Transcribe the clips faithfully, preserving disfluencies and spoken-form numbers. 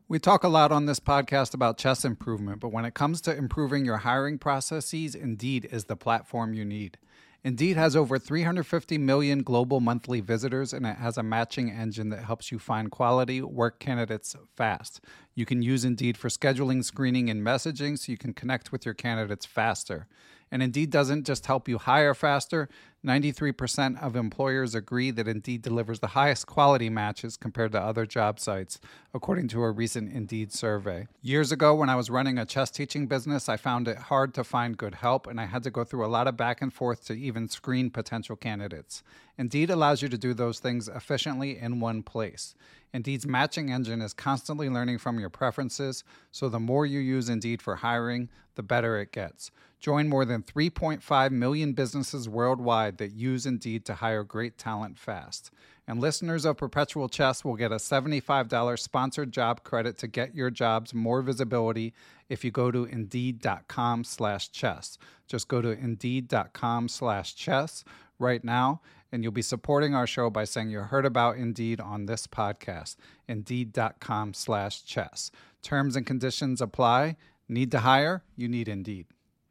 We talk a lot on this podcast about chess improvement, but when it comes to improving your hiring processes, Indeed is the platform you need. Indeed has over three hundred fifty million global monthly visitors, and it has a matching engine that helps you find quality work candidates fast. You can use Indeed for scheduling, screening, and messaging so you can connect with your candidates faster. And Indeed doesn't just help you hire faster. ninety-three percent of employers agree that Indeed delivers the highest quality matches compared to other job sites, according to a recent Indeed survey. Years ago, when I was running a chess teaching business, I found it hard to find good help, and I had to go through a lot of back and forth to even screen potential candidates. Indeed allows you to do those things efficiently in one place. Indeed's matching engine is constantly learning from your preferences, so the more you use Indeed for hiring, the better it gets. Join more than three point five million businesses worldwide that use Indeed to hire great talent fast. And listeners of Perpetual Chess will get a seventy-five dollars sponsored job credit to get your jobs more visibility if you go to Indeed.com slash chess. Just go to Indeed.com slash chess right now, and you'll be supporting our show by saying you heard about Indeed on this podcast. Indeed.com slash chess. Terms and conditions apply. Need to hire? You need Indeed.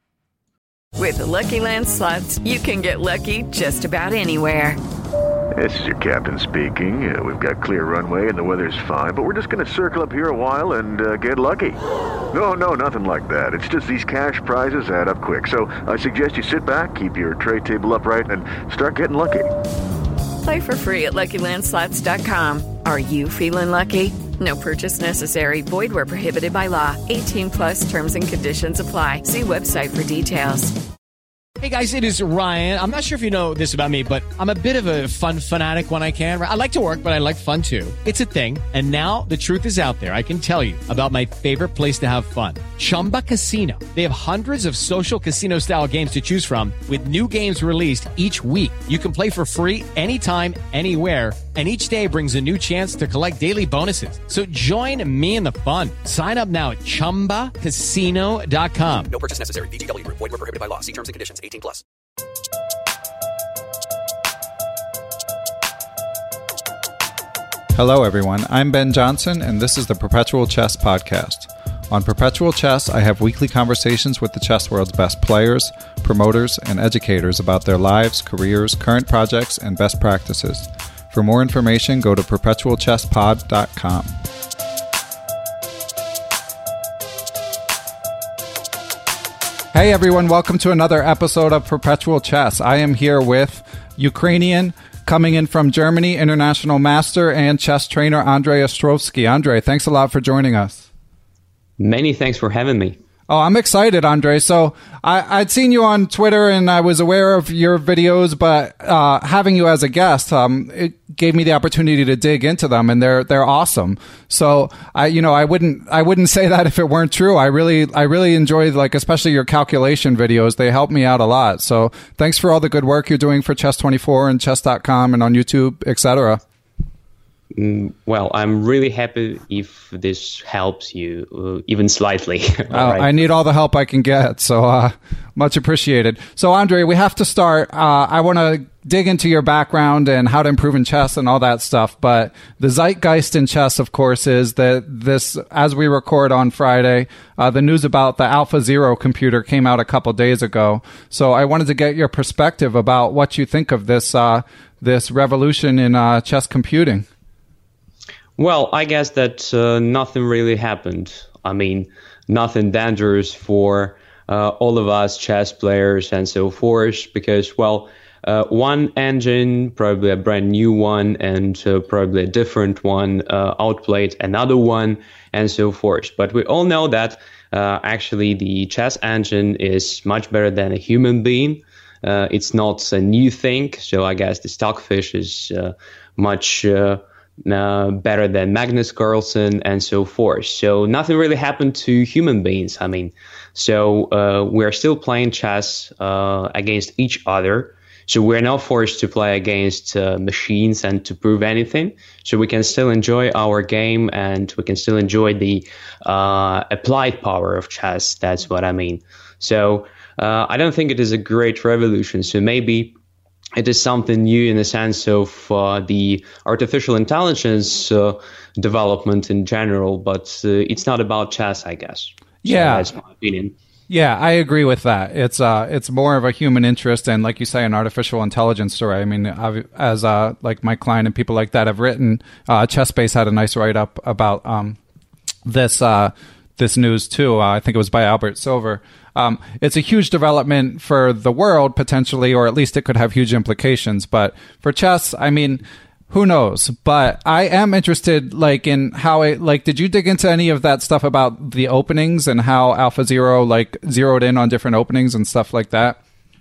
With the Lucky Land Slots, you can get lucky just about anywhere. This is your captain speaking. Uh, we've got clear runway and the weather's fine, but we're just going to circle up here a while and uh, get lucky. No, no, nothing like that. It's just these cash prizes add up quick. So I suggest you sit back, keep your tray table upright, and start getting lucky. Play for free at Lucky Land Slots dot com. Are you feeling lucky? No purchase necessary. Void where prohibited by law. eighteen plus terms and conditions apply. See website for details. Hey guys, it is Ryan. I'm not sure if you know this about me, but I'm a bit of a fun fanatic when I can. I like to work, but I like fun too. It's a thing. And now the truth is out there. I can tell you about my favorite place to have fun. Chumba Casino. They have hundreds of social casino style games to choose from with new games released each week. You can play for free anytime, anywhere. And each day brings a new chance to collect daily bonuses. So join me in the fun. Sign up now at Chumba Casino dot com. No purchase necessary. V G W. Void where prohibited by law. See terms and conditions. eighteen plus. Hello, everyone. I'm Ben Johnson, and this is the Perpetual Chess Podcast. On Perpetual Chess, I have weekly conversations with the chess world's best players, promoters, and educators about their lives, careers, current projects, and best practices. For more information, go to perpetual chess pod dot com. Hey everyone, welcome to another episode of Perpetual Chess. I am here with Ukrainian, coming in from Germany, international master and chess trainer Andrei Ostrovsky. Andrei, thanks a lot for joining us. Many thanks for having me. Oh, I'm excited, Andrei. So I, I'd seen you on Twitter and I was aware of your videos, but uh, having you as a guest, um, it gave me the opportunity to dig into them, and they're they're awesome. So I, you know, I wouldn't I wouldn't say that if it weren't true. I really I really enjoyed, like, especially your calculation videos. They helped me out a lot. So thanks for all the good work you're doing for Chess twenty-four and chess dot com and on YouTube, et cetera. Well, I'm really happy if this helps you, uh, even slightly. uh, right. I need all the help I can get, so uh, much appreciated. So, Andrei, we have to start. Uh, I want to dig into your background and how to improve in chess and all that stuff, but the zeitgeist in chess, of course, is that this, as we record on Friday, uh, the news about the AlphaZero computer came out a couple days ago. So I wanted to get your perspective about what you think of this, uh, this revolution in uh, chess computing. Well, I guess that uh, nothing really happened. I mean, nothing dangerous for uh, all of us chess players and so forth, because, well, uh, one engine, probably a brand new one, and uh, probably a different one, uh, outplayed another one, and so forth. But we all know that uh, actually the chess engine is much better than a human being. Uh, it's not a new thing, so I guess the Stockfish is uh, much... Uh, Uh, better than Magnus Carlsen and so forth. So nothing really happened to human beings. I mean, so uh, we're still playing chess uh, against each other. So we're not forced to play against uh, machines and to prove anything. So we can still enjoy our game, and we can still enjoy the uh, applied power of chess. That's what I mean. So uh, I don't think it is a great revolution. So maybe it is something new in the sense of uh, the artificial intelligence uh, development in general, but uh, it's not about chess, I guess. So yeah, that's my opinion. Yeah, I agree with that. It's uh, it's more of a human interest, and like you say, an artificial intelligence story. I mean, I've, as uh, like my client and people like that have written, uh, ChessBase had a nice write up about um, this uh, this news too. Uh, I think it was by Albert Silver. Um, it's a huge development for the world potentially, or at least it could have huge implications. But for chess, I mean, who knows? But I am interested, like, in how it, like, did you dig into any of that stuff about the openings and how AlphaZero, like, zeroed in on different openings and stuff like that?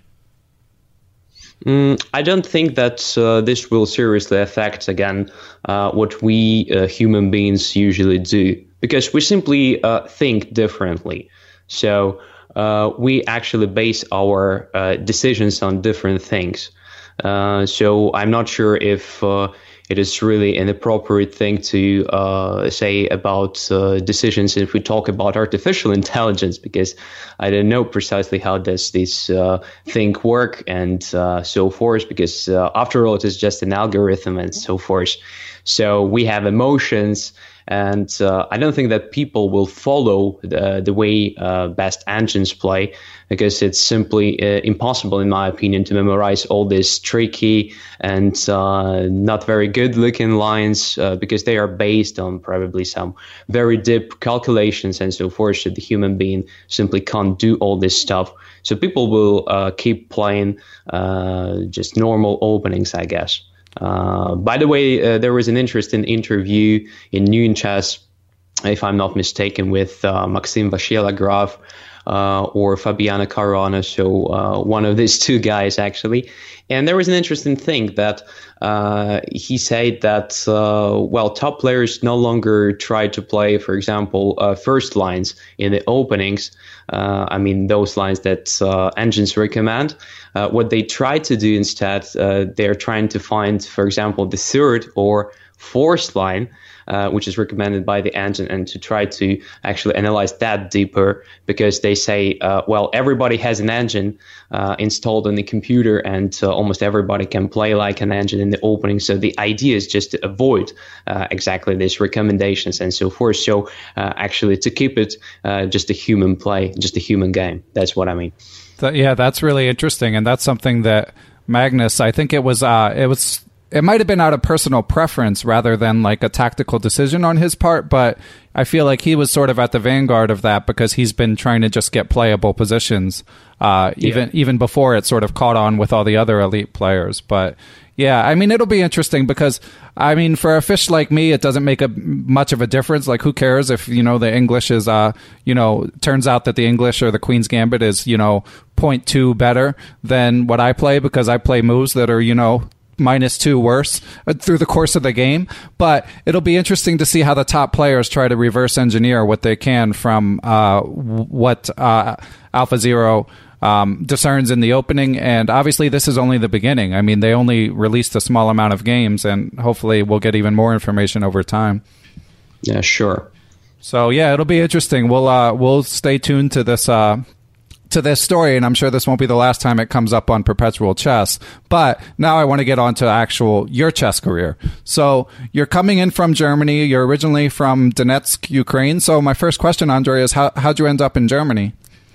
Mm, I don't think that uh, this will seriously affect, again, uh, what we uh, human beings usually do, because we simply uh, think differently. So uh, we actually base our uh, decisions on different things. Uh, so I'm not sure if uh, it is really an appropriate thing to uh, say about uh, decisions if we talk about artificial intelligence, because I don't know precisely how does this uh, thing work and uh, so forth, because uh, after all, it is just an algorithm and so forth. So we have emotions. And uh, I don't think that people will follow the, the way uh, best engines play, because it's simply uh, impossible, in my opinion, to memorize all these tricky and uh, not very good looking lines, uh, because they are based on probably some very deep calculations and so forth. So the human being simply can't do all this stuff. So people will uh, keep playing uh, just normal openings, I guess. Uh, by the way, uh, there was an interesting interview in Noon Chess, if I'm not mistaken, with uh, Maxim Vachier-Lagrave uh, or Fabiano Caruana, so uh, one of these two guys, actually. And there was an interesting thing that uh, he said that, uh, well, top players no longer try to play, for example, uh, first lines in the openings. Uh, I mean, those lines that uh, engines recommend. Uh, what they try to do instead, uh, they're trying to find, for example, the third or fourth line, uh, which is recommended by the engine, and to try to actually analyze that deeper, because they say, uh, well, everybody has an engine uh, installed on the computer, and uh, almost everybody can play like an engine in the opening. So the idea is just to avoid uh, exactly these recommendations and so forth. So uh, actually to keep it uh, just a human play, just a human game. That's what I mean. Yeah, that's really interesting, and that's something that Magnus, I think it was, uh, it was, it might have been out of personal preference rather than like a tactical decision on his part, but I feel like he was sort of at the vanguard of that because he's been trying to just get playable positions, uh, even yeah. even before it sort of caught on with all the other elite players. But yeah, I mean, it'll be interesting because, I mean, for a fish like me, it doesn't make a much of a difference. Like, who cares if, you know, the English is, uh, you know, turns out that the English or the Queen's Gambit is, you know, zero point two better than what I play, because I play moves that are, you know, minus two worse through the course of the game. But it'll be interesting to see how the top players try to reverse engineer what they can from uh, what uh, AlphaZero Um, discerns in the opening. And obviously this is only the beginning. I mean, they only released a small amount of games, and hopefully we'll get even more information over time. Yeah, sure. So yeah, it'll be interesting. We'll uh, we'll stay tuned to this uh, to this story, and I'm sure this won't be the last time it comes up on Perpetual Chess. But now I want to get on to actual your chess career. So you're coming in from Germany. You're originally from Donetsk, Ukraine. So my first question, Andre, is how how'd you end up in Germany?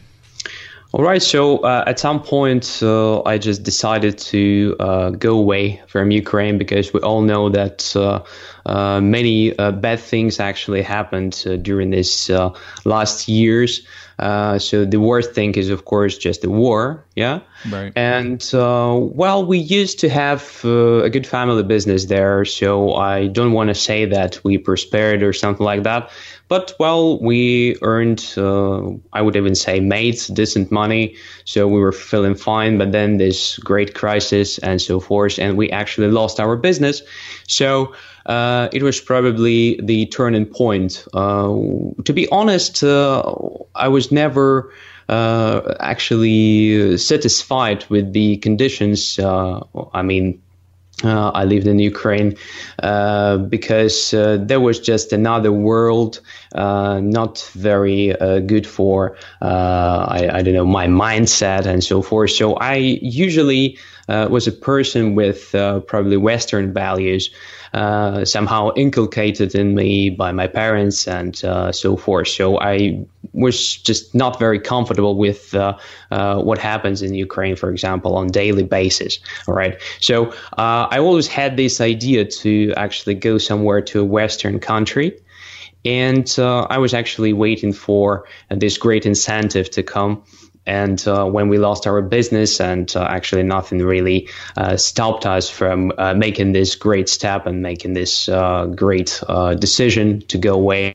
All right, so uh, at some point, uh, I just decided to uh, go away from Ukraine, because we all know that uh, uh, many uh, bad things actually happened uh, during these uh, last years. Uh, so the worst thing is, of course, just the war, yeah? Right. And, uh, well, we used to have uh, a good family business there, so I don't want to say that we prospered or something like that. But, well, we earned, uh, I would even say, made decent money, so we were feeling fine. But then this great crisis and so forth, and we actually lost our business. So uh, it was probably the turning point. Uh, to be honest, uh, I was never uh, actually satisfied with the conditions. Uh, I mean, Uh, I lived in Ukraine uh, because uh, there was just another world, uh, not very uh, good for, uh, I, I don't know, my mindset and so forth. So I usually uh, was a person with uh, probably Western values, uh, somehow inculcated in me by my parents and uh, so forth. So I was just not very comfortable with uh, uh, what happens in Ukraine, for example, on a daily basis. All right. So uh, I always had this idea to actually go somewhere to a Western country. And uh, I was actually waiting for uh, this great incentive to come. And uh, when we lost our business, and uh, actually nothing really uh, stopped us from uh, making this great step and making this uh, great uh, decision to go away.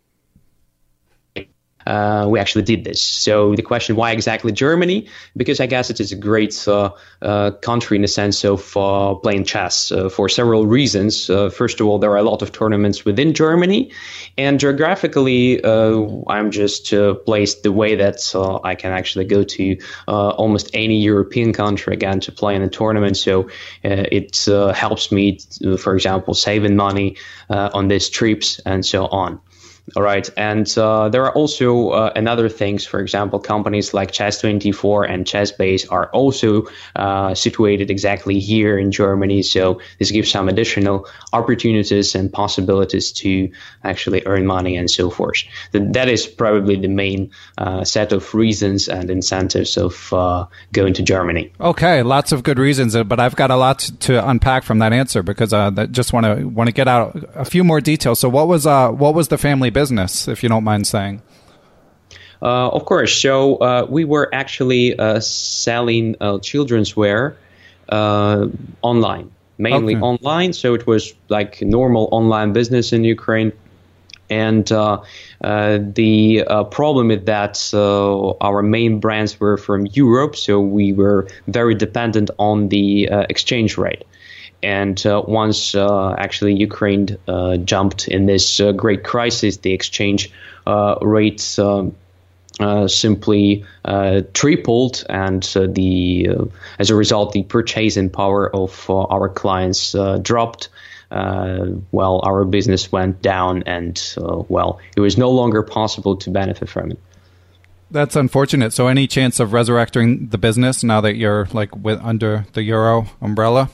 Uh, we actually did this. So the question, why exactly Germany? Because I guess it is a great uh, uh, country in the sense of uh, playing chess uh, for several reasons. Uh, first of all, there are a lot of tournaments within Germany. And geographically, uh, I'm just uh, placed the way that uh, I can actually go to uh, almost any European country again to play in a tournament. So uh, it uh, helps me, to, for example, saving money uh, on these trips and so on. All right. And uh, there are also uh, another things. For example, companies like Chess twenty-four and ChessBase are also uh, situated exactly here in Germany. So this gives some additional opportunities and possibilities to actually earn money and so forth. That, that is probably the main uh, set of reasons and incentives of uh, going to Germany. Okay, lots of good reasons, but I've got a lot to unpack from that answer because I uh, just want to want to get out a few more details. So what was uh, what was the family business, if you don't mind saying? Uh, of course. So uh, we were actually uh, selling uh, children's wear uh, online, mainly okay. online. So it was like normal online business in Ukraine. And uh, uh, the uh, problem is that uh, our main brands were from Europe, so we were very dependent on the uh, exchange rate. And uh, once uh, actually Ukraine uh, jumped in this uh, great crisis, the exchange uh, rates um, uh, simply uh, tripled, and uh, the uh, as a result, the purchasing power of uh, our clients uh, dropped. Uh, well, our business went down, and uh, well, it was no longer possible to benefit from it. That's unfortunate. So, any chance of resurrecting the business now that you're like with under the Euro umbrella?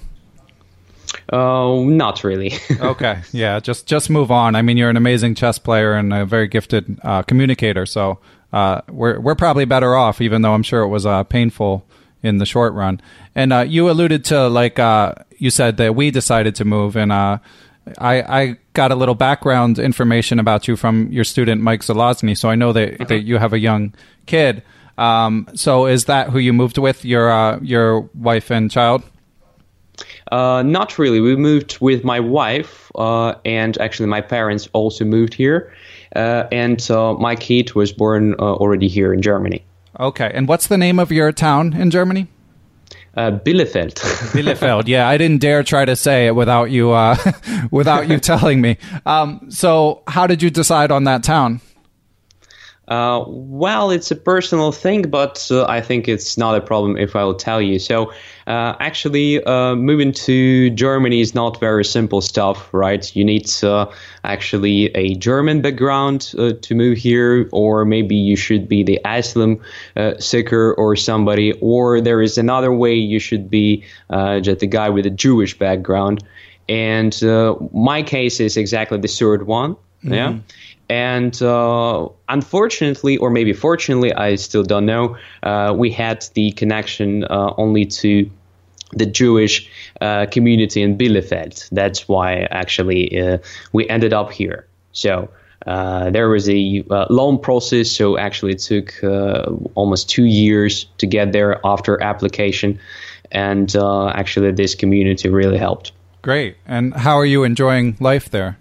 Oh, uh, not really. Okay, yeah, just just move on. I mean, you're an amazing chess player and a very gifted uh, communicator, so uh, we're we're probably better off, even though I'm sure it was uh, painful in the short run. And uh, you alluded to, like, uh, you said that we decided to move, and uh, I, I got a little background information about you from your student, Mike Zelazny, so I know that, uh-huh. that you have a young kid. Um, so is that who you moved with, your uh, your wife and child? Uh, not really. We moved with my wife, uh, and actually my parents also moved here, uh, and uh, my kid was born uh, already here in Germany. Okay, and what's the name of your town in Germany? Uh, Bielefeld. Bielefeld. Yeah, I didn't dare try to say it without you, uh, without you telling me. Um, so, how did you decide on that town? Uh, well, it's a personal thing, but uh, I think it's not a problem if I will tell you. So, uh, actually, uh, moving to Germany is not very simple stuff, right? You need uh, actually a German background uh, to move here, or maybe you should be the asylum uh, seeker or somebody, or there is another way you should be uh, just a guy with a Jewish background. And uh, my case is exactly the third one, mm-hmm. yeah. And uh, unfortunately, or maybe fortunately, I still don't know, uh, we had the connection uh, only to the Jewish uh, community in Bielefeld. That's why actually uh, we ended up here. So uh, there was a uh, long process. So actually it took uh, almost two years to get there after application. And uh, actually this community really helped. Great. And how are you enjoying life there?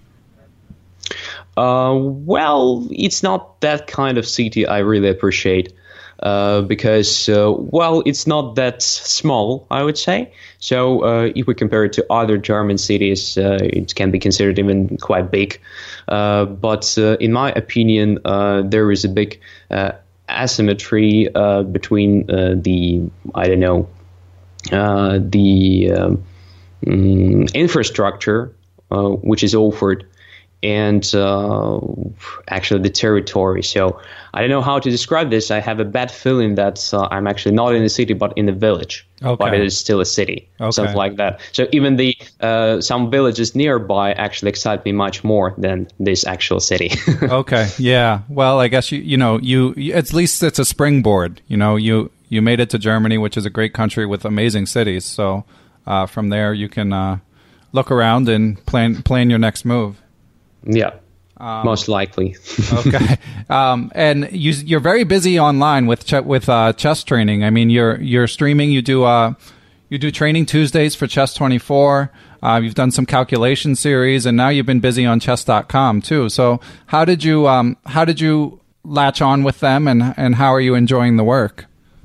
Uh, well, it's not that kind of city I really appreciate uh, because, uh, well, it's not that small, I would say. So uh, if we compare it to other German cities, uh, it can be considered even quite big. Uh, but uh, in my opinion, uh, there is a big uh, asymmetry uh, between uh, the, I don't know, uh, the um, um, infrastructure, uh, which is offered, and uh, actually the territory. So I don't know how to describe this. I have a bad feeling that uh, I'm actually not in the city, but in the village. Okay. But it is still a city, okay. something like that. So even the uh, some villages nearby actually excite me much more than this actual city. Okay, yeah. Well, I guess you you know you, you at least it's a springboard. You know, you you made it to Germany, which is a great country with amazing cities. So uh, from there, you can uh, look around and plan plan your next move. Yeah, um, most likely. Okay, um, and you, you're very busy online with ch- with uh, chess training. I mean, you're you're streaming. You do uh, you do training Tuesdays for Chess twenty-four. Uh, you've done some calculation series, and now you've been busy on chess dot com too. So, how did you um, how did you latch on with them, and and how are you enjoying the work?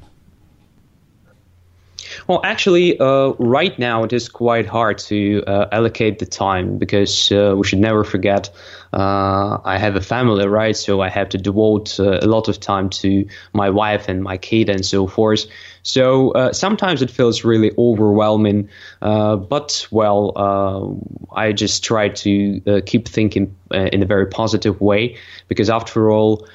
Well, actually, uh, right now it is quite hard to uh, allocate the time because uh, we should never forget uh, I have a family, right? So I have to devote uh, a lot of time to my wife and my kid and so forth. So uh, sometimes it feels really overwhelming, uh, but well, uh, I just try to uh, keep thinking uh, in a very positive way because after all,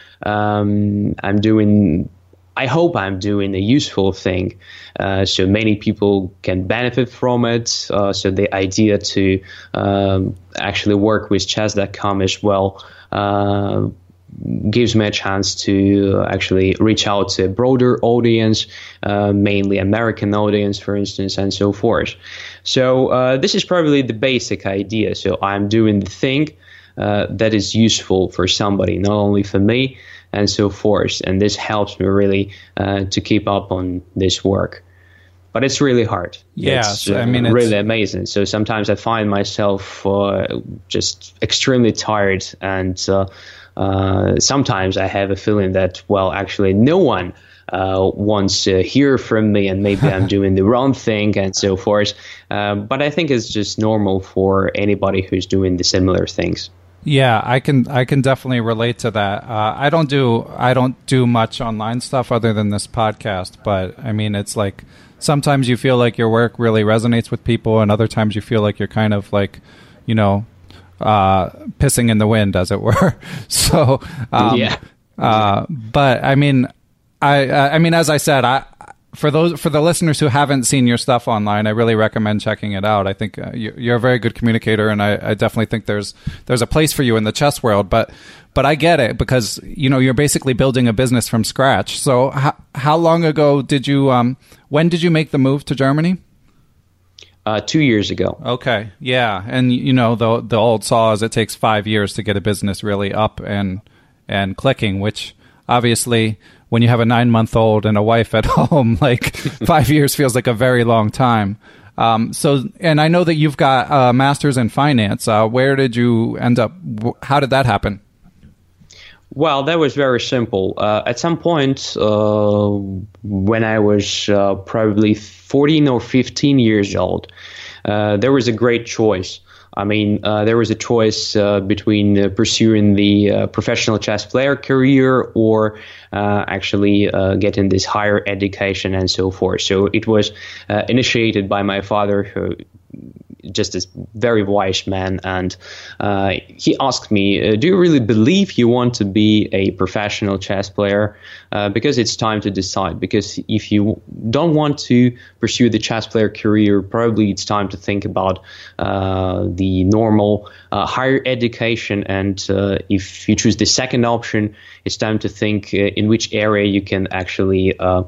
um, I'm doing I hope I'm doing a useful thing, uh, so many people can benefit from it. Uh, so the idea to um, actually work with chess dot com as well uh, gives me a chance to actually reach out to a broader audience, uh, mainly American audience, for instance, and so forth. So uh, this is probably the basic idea. So I'm doing the thing uh, that is useful for somebody, not only for me, and so forth. And this helps me really uh, to keep up on this work. But it's really hard. Yes, it's, uh, I mean, it's really amazing. So sometimes I find myself uh, just extremely tired. And uh, uh, sometimes I have a feeling that, well, actually no one uh, wants to hear from me and maybe I'm doing the wrong thing and so forth. Uh, but I think it's just normal for anybody who's doing the similar things. Yeah, I can I can definitely relate to that. Uh, I don't do I don't do much online stuff other than this podcast, but I mean it's like sometimes you feel like your work really resonates with people, and other times you feel like you're kind of like, you know, uh, pissing in the wind, as it were. So um, yeah, uh, but I mean, I I mean as I said, I. For those for the listeners who haven't seen your stuff online, I really recommend checking it out. I think uh, you, you're a very good communicator, and I, I definitely think there's there's a place for you in the chess world. But but I get it because you know you're basically building a business from scratch. So how how long ago did you um when did you make the move to Germany? Uh, two years ago. Okay, yeah, and you know the the old saw is it takes five years to get a business really up and and clicking, which obviously. When you have a nine-month-old and a wife at home, like five years feels like a very long time. Um, so, and I know that you've got a master's in finance. Uh, where did you end up? How did that happen? Well, that was very simple. Uh, at some point, uh, when I was uh, probably fourteen or fifteen years old, uh, there was a great choice. I mean, uh, there was a choice uh, between uh, pursuing the uh, professional chess player career or uh, actually uh, getting this higher education and so forth. So it was uh, initiated by my father, who just a very wise man, and uh, he asked me, uh, do you really believe you want to be a professional chess player? Uh, because it's time to decide. Because if you don't want to pursue the chess player career, probably it's time to think about uh, the normal uh, higher education. And uh, if you choose the second option, it's time to think uh, in which area you can actually uh,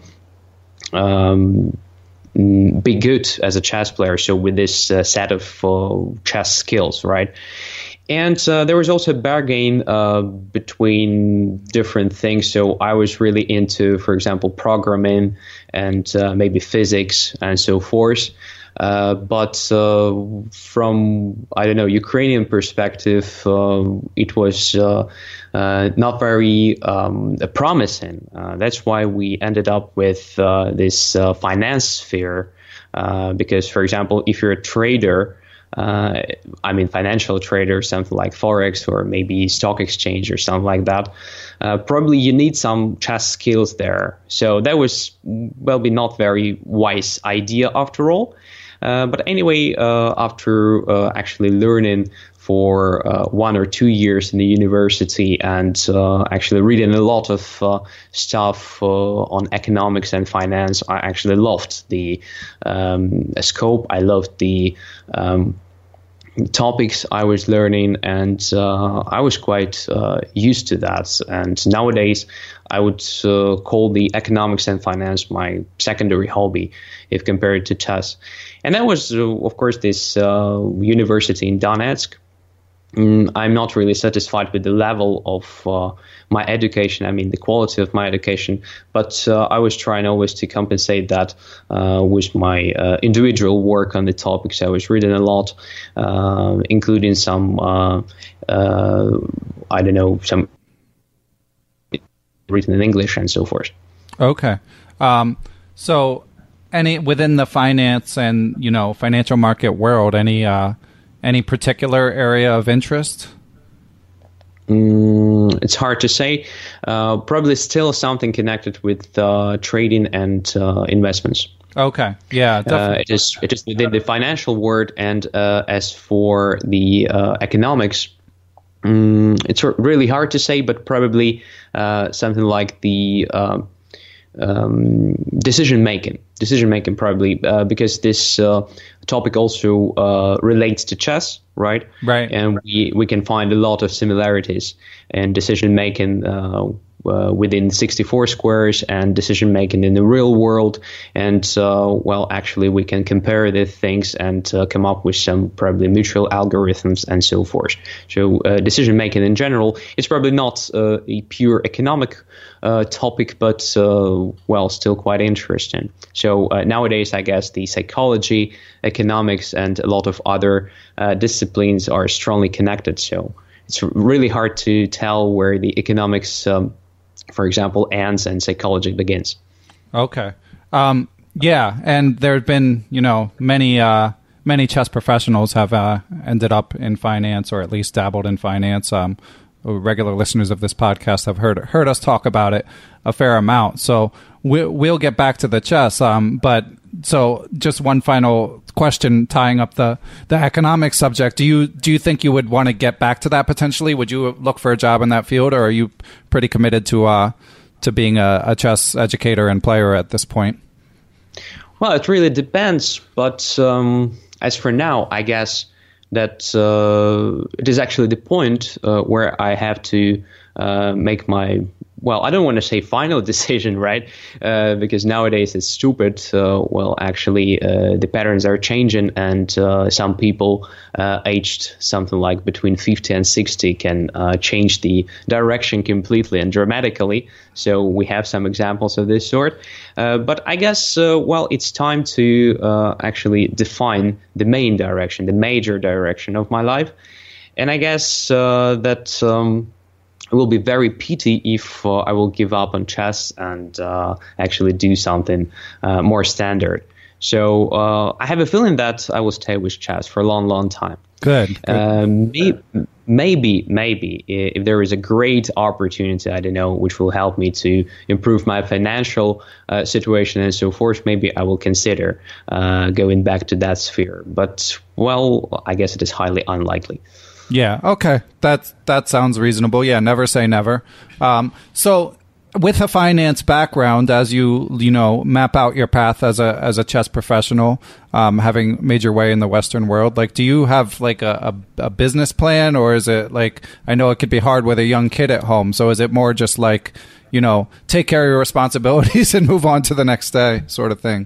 um, be good as a chess player, so with this uh, set of uh, chess skills, right? And uh, there was also a bargain uh, between different things. So I was really into, for example, programming and uh, maybe physics and so forth. Uh, but uh, from, I don't know, Ukrainian perspective, uh, it was uh, uh, not very um, promising. Uh, that's why we ended up with uh, this uh, finance sphere. Uh, because, for example, if you're a trader, uh, I mean, financial trader, something like Forex or maybe stock exchange or something like that, uh, probably you need some chess skills there. So that was, well, be not very wise idea after all. Uh, but anyway, uh, after uh, actually learning for uh, one or two years in the university and uh, actually reading a lot of uh, stuff uh, on economics and finance, I actually loved the um, scope. I loved the um, topics I was learning, and uh, I was quite uh, used to that. And nowadays, I would uh, call the economics and finance my secondary hobby if compared to chess. And that was, uh, of course, this uh, university in Donetsk. Mm, I'm not really satisfied with the level of uh, my education, I mean the quality of my education, but uh, I was trying always to compensate that uh, with my uh, individual work on the topics. I was reading a lot, uh, including some, uh, uh, I don't know, some written in English and so forth. Okay. Um, so any within the finance and, you know, financial market world, any uh, any particular area of interest? Mm, it's hard to say. Uh, probably still something connected with uh, trading and uh, investments. Okay. Yeah. Uh, it is it is within the financial world, and uh, as for the uh, economics, um, it's really hard to say, but probably uh, something like the uh, um, decision making. Decision making probably uh, because this uh, topic also uh, relates to chess, right? Right. And we, we can find a lot of similarities in decision making uh, uh, within sixty-four squares and decision making in the real world. And uh, well, actually, we can compare the things and uh, come up with some probably mutual algorithms and so forth. So uh, decision making in general, it's probably not uh, a pure economic Uh, topic, but uh, well, still quite interesting. So uh, nowadays, I guess the psychology, economics, and a lot of other uh, disciplines are strongly connected. So it's really hard to tell where the economics, um, for example, ends and psychology begins. Okay. Um, yeah, and there have been, you know, many uh, many chess professionals have uh, ended up in finance, or at least dabbled in finance. Um, regular listeners of this podcast have heard heard us talk about it a fair amount. So we, we'll get back to the chess. Um, but so just one final question, tying up the, the economic subject. Do you do you think you would want to get back to that potentially? Would you look for a job in that field, or are you pretty committed to uh, to being a, a chess educator and player at this point? Well, it really depends. But um, as for now, I guess that uh, it is actually the point uh, where I have to uh, make my, well, I don't want to say final decision, right? Uh, because nowadays it's stupid. Uh, well, actually, uh, the patterns are changing, and uh, some people uh, aged something like between fifty and sixty can uh, change the direction completely and dramatically. So we have some examples of this sort. Uh, but I guess, uh, well, it's time to uh, actually define the main direction, the major direction of my life. And I guess uh, that um, it will be very pity if uh, I will give up on chess and uh, actually do something uh, more standard. So uh, I have a feeling that I will stay with chess for a long, long time. Good. good. Um, maybe, maybe, maybe if there is a great opportunity, I don't know, which will help me to improve my financial uh, situation and so forth, maybe I will consider uh, going back to that sphere. But, well, I guess it is highly unlikely. Yeah. Okay. That that sounds reasonable. Yeah. Never say never. Um, so, with a finance background, as you you know map out your path as a as a chess professional, um, having made your way in the Western world, like, do you have like a, a, a business plan, or is it like, I know it could be hard with a young kid at home, so is it more just like, you know, take care of your responsibilities and move on to the next day sort of thing?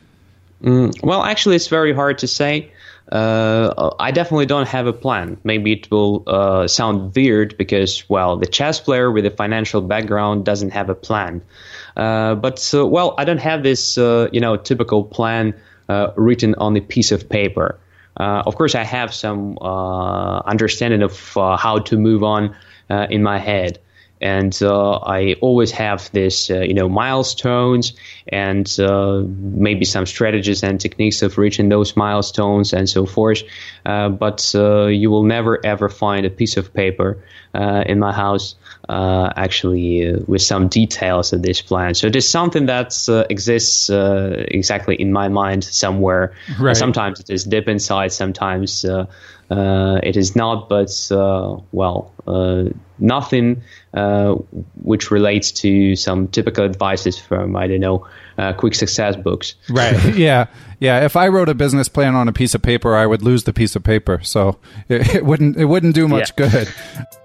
Mm, well, actually, it's very hard to say. Uh, I definitely don't have a plan. Maybe it will uh, sound weird because, well, the chess player with a financial background doesn't have a plan. Uh, but, uh, well, I don't have this, uh, you know, typical plan uh, written on a piece of paper. Uh, of course, I have some uh, understanding of uh, how to move on uh, in my head. And uh, I always have this, uh, you know, milestones and uh, maybe some strategies and techniques of reaching those milestones and so forth. Uh, but uh, you will never, ever find a piece of paper uh, in my house uh, actually uh, with some details of this plan. So it is something that uh, exists uh, exactly in my mind somewhere. Right. Uh, sometimes it is deep inside, sometimes uh, uh, it is not. But, uh, well, uh, nothing uh, which relates to some typical advices from, I don't know, uh, quick success books. Right. Yeah. Yeah. If I wrote a business plan on a piece of paper, I would lose the piece of paper. So it, it wouldn't it wouldn't do much yeah. good.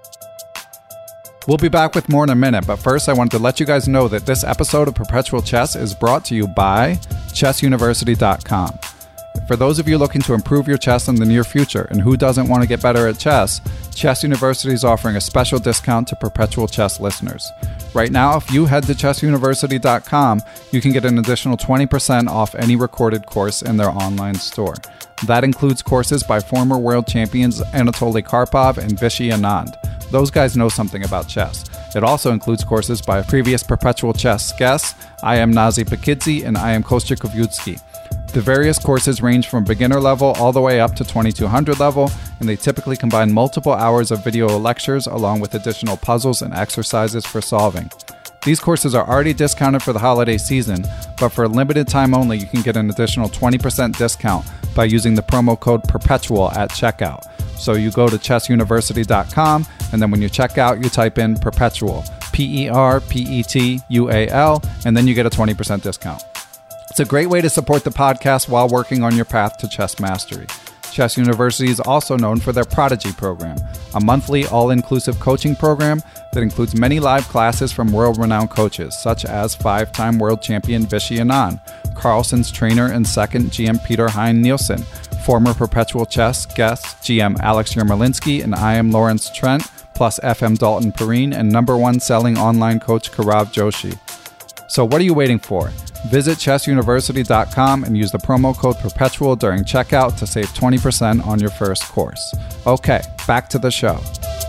We'll be back with more in a minute, but first I wanted to let you guys know that this episode of Perpetual Chess is brought to you by chess university dot com. For those of you looking to improve your chess in the near future, and who doesn't want to get better at chess, Chess University is offering a special discount to Perpetual Chess listeners. Right now, if you head to chess university dot com, you can get an additional twenty percent off any recorded course in their online store. That includes courses by former world champions Anatoly Karpov and Vishy Anand. Those guys know something about chess. It also includes courses by previous Perpetual Chess guests, I am Nazi Pakidze and I am Kostya Kovyutsky. The various courses range from beginner level all the way up to twenty-two hundred level, and they typically combine multiple hours of video lectures along with additional puzzles and exercises for solving. These courses are already discounted for the holiday season, but for a limited time only, you can get an additional twenty percent discount by using the promo code PERPETUAL at checkout. So you go to chess university dot com, and then when you check out, you type in Perpetual, P E R P E T U A L, and then you get a twenty percent discount. It's a great way to support the podcast while working on your path to chess mastery. Chess University is also known for their Prodigy program, a monthly all-inclusive coaching program that includes many live classes from world-renowned coaches, such as five-time world champion Vishy Anand, Carlsen's trainer and second G M Peter Hein Nielsen, former Perpetual Chess guests G M Alex Yermolinsky and I am Lawrence Trent, plus F M Dalton Perrine and number one selling online coach Karav Joshi. So what are you waiting for? Visit chess university dot com and use the promo code PERPETUAL during checkout to save twenty percent on your first course. Okay, back to the show.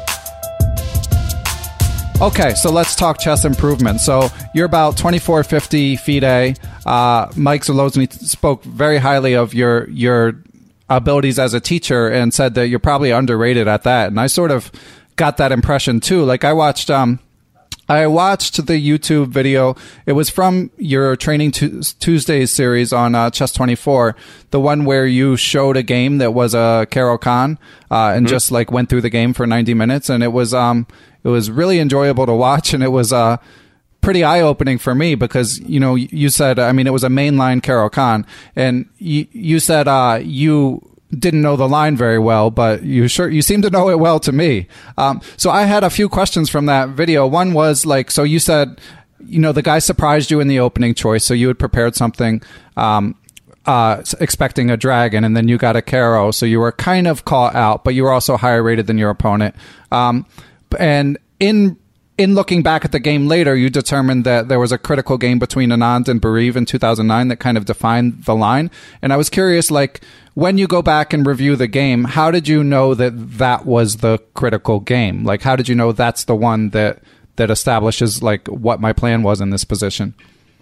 Okay, so let's talk chess improvement. So you're about twenty-four fifty FIDE. Uh, Mike Zalozny spoke very highly of your your abilities as a teacher and said that you're probably underrated at that. And I sort of got that impression too. Like I watched... um. I watched the YouTube video. It was from your Training Tuesdays series on uh, Chess twenty-four, the one where you showed a game that was a Caro-Kann uh, and mm-hmm. just like went through the game for ninety minutes, and it was um it was really enjoyable to watch, and it was uh pretty eye-opening for me because you know you said I mean it was a mainline Caro-Kann, and you you said uh you. didn't know the line very well, but you sure you seem to know it well to me. Um, so I had a few questions from that video. One was like, so you said, you know, the guy surprised you in the opening choice, so you had prepared something, um, uh, expecting a dragon, and then you got a Caro, so you were kind of caught out, but you were also higher rated than your opponent. Um, and in In looking back at the game later, you determined that there was a critical game between Anand and Bariv in two thousand nine that kind of defined the line. And I was curious, like, when you go back and review the game, how did you know that that was the critical game? Like, how did you know that's the one that, that establishes, like, what my plan was in this position?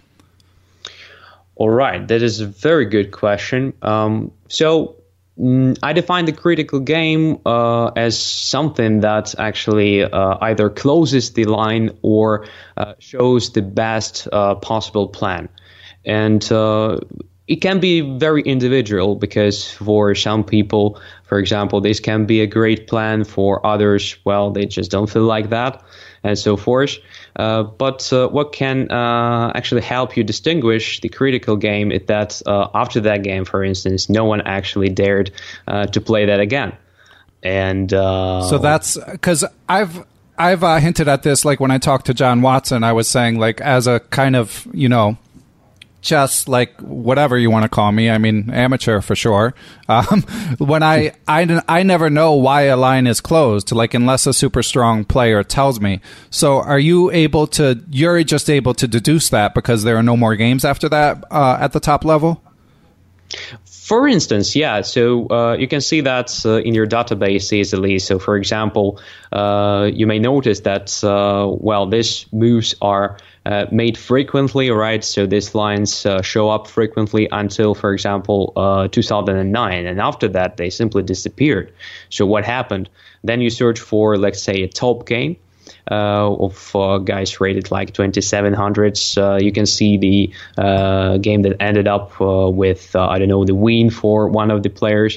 All right. That is a very good question. Um, so... I define the critical game uh, as something that actually uh, either closes the line or uh, shows the best uh, possible plan. And uh, it can be very individual because for some people, for example, this can be a great plan. For others, well, they just don't feel like that and so forth. Uh, but uh, what can uh, actually help you distinguish the critical game is that uh, after that game, for instance, no one actually dared uh, to play that again. And uh, so that's because I've I've uh, hinted at this, like when I talked to John Watson, I was saying like as a kind of, you know, chess, like whatever you want to call me. I mean, amateur for sure. Um, when I, I, I never know why a line is closed, like unless a super strong player tells me. So are you able to, you're just able to deduce that because there are no more games after that uh, at the top level? For instance, yeah, so uh, you can see that uh, in your database easily. So, for example, uh, you may notice that, uh, well, these moves are uh, made frequently, right? So these lines uh, show up frequently until, for example, uh, two thousand nine. And after that, they simply disappeared. So what happened? Then you search for, let's say, a top game. Uh, of uh, guys rated like twenty-seven hundreds. Uh, you can see the uh, game that ended up uh, with, uh, I don't know, the win for one of the players.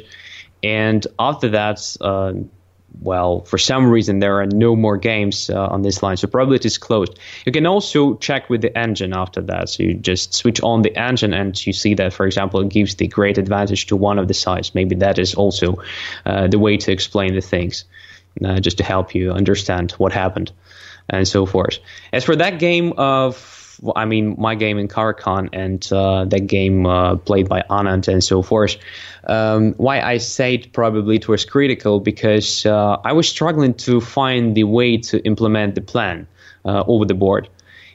And after that, uh, well, for some reason, there are no more games uh, on this line. So probably it is closed. You can also check with the engine after that. So you just switch on the engine and you see that, for example, it gives the great advantage to one of the sides. Maybe that is also uh, the way to explain the things. Uh, just to help you understand what happened and so forth. As for that game of, I mean, my game in Caracan and uh, that game uh, played by Anand and so forth, um, why I say it probably it was critical because uh, I was struggling to find the way to implement the plan uh, over the board.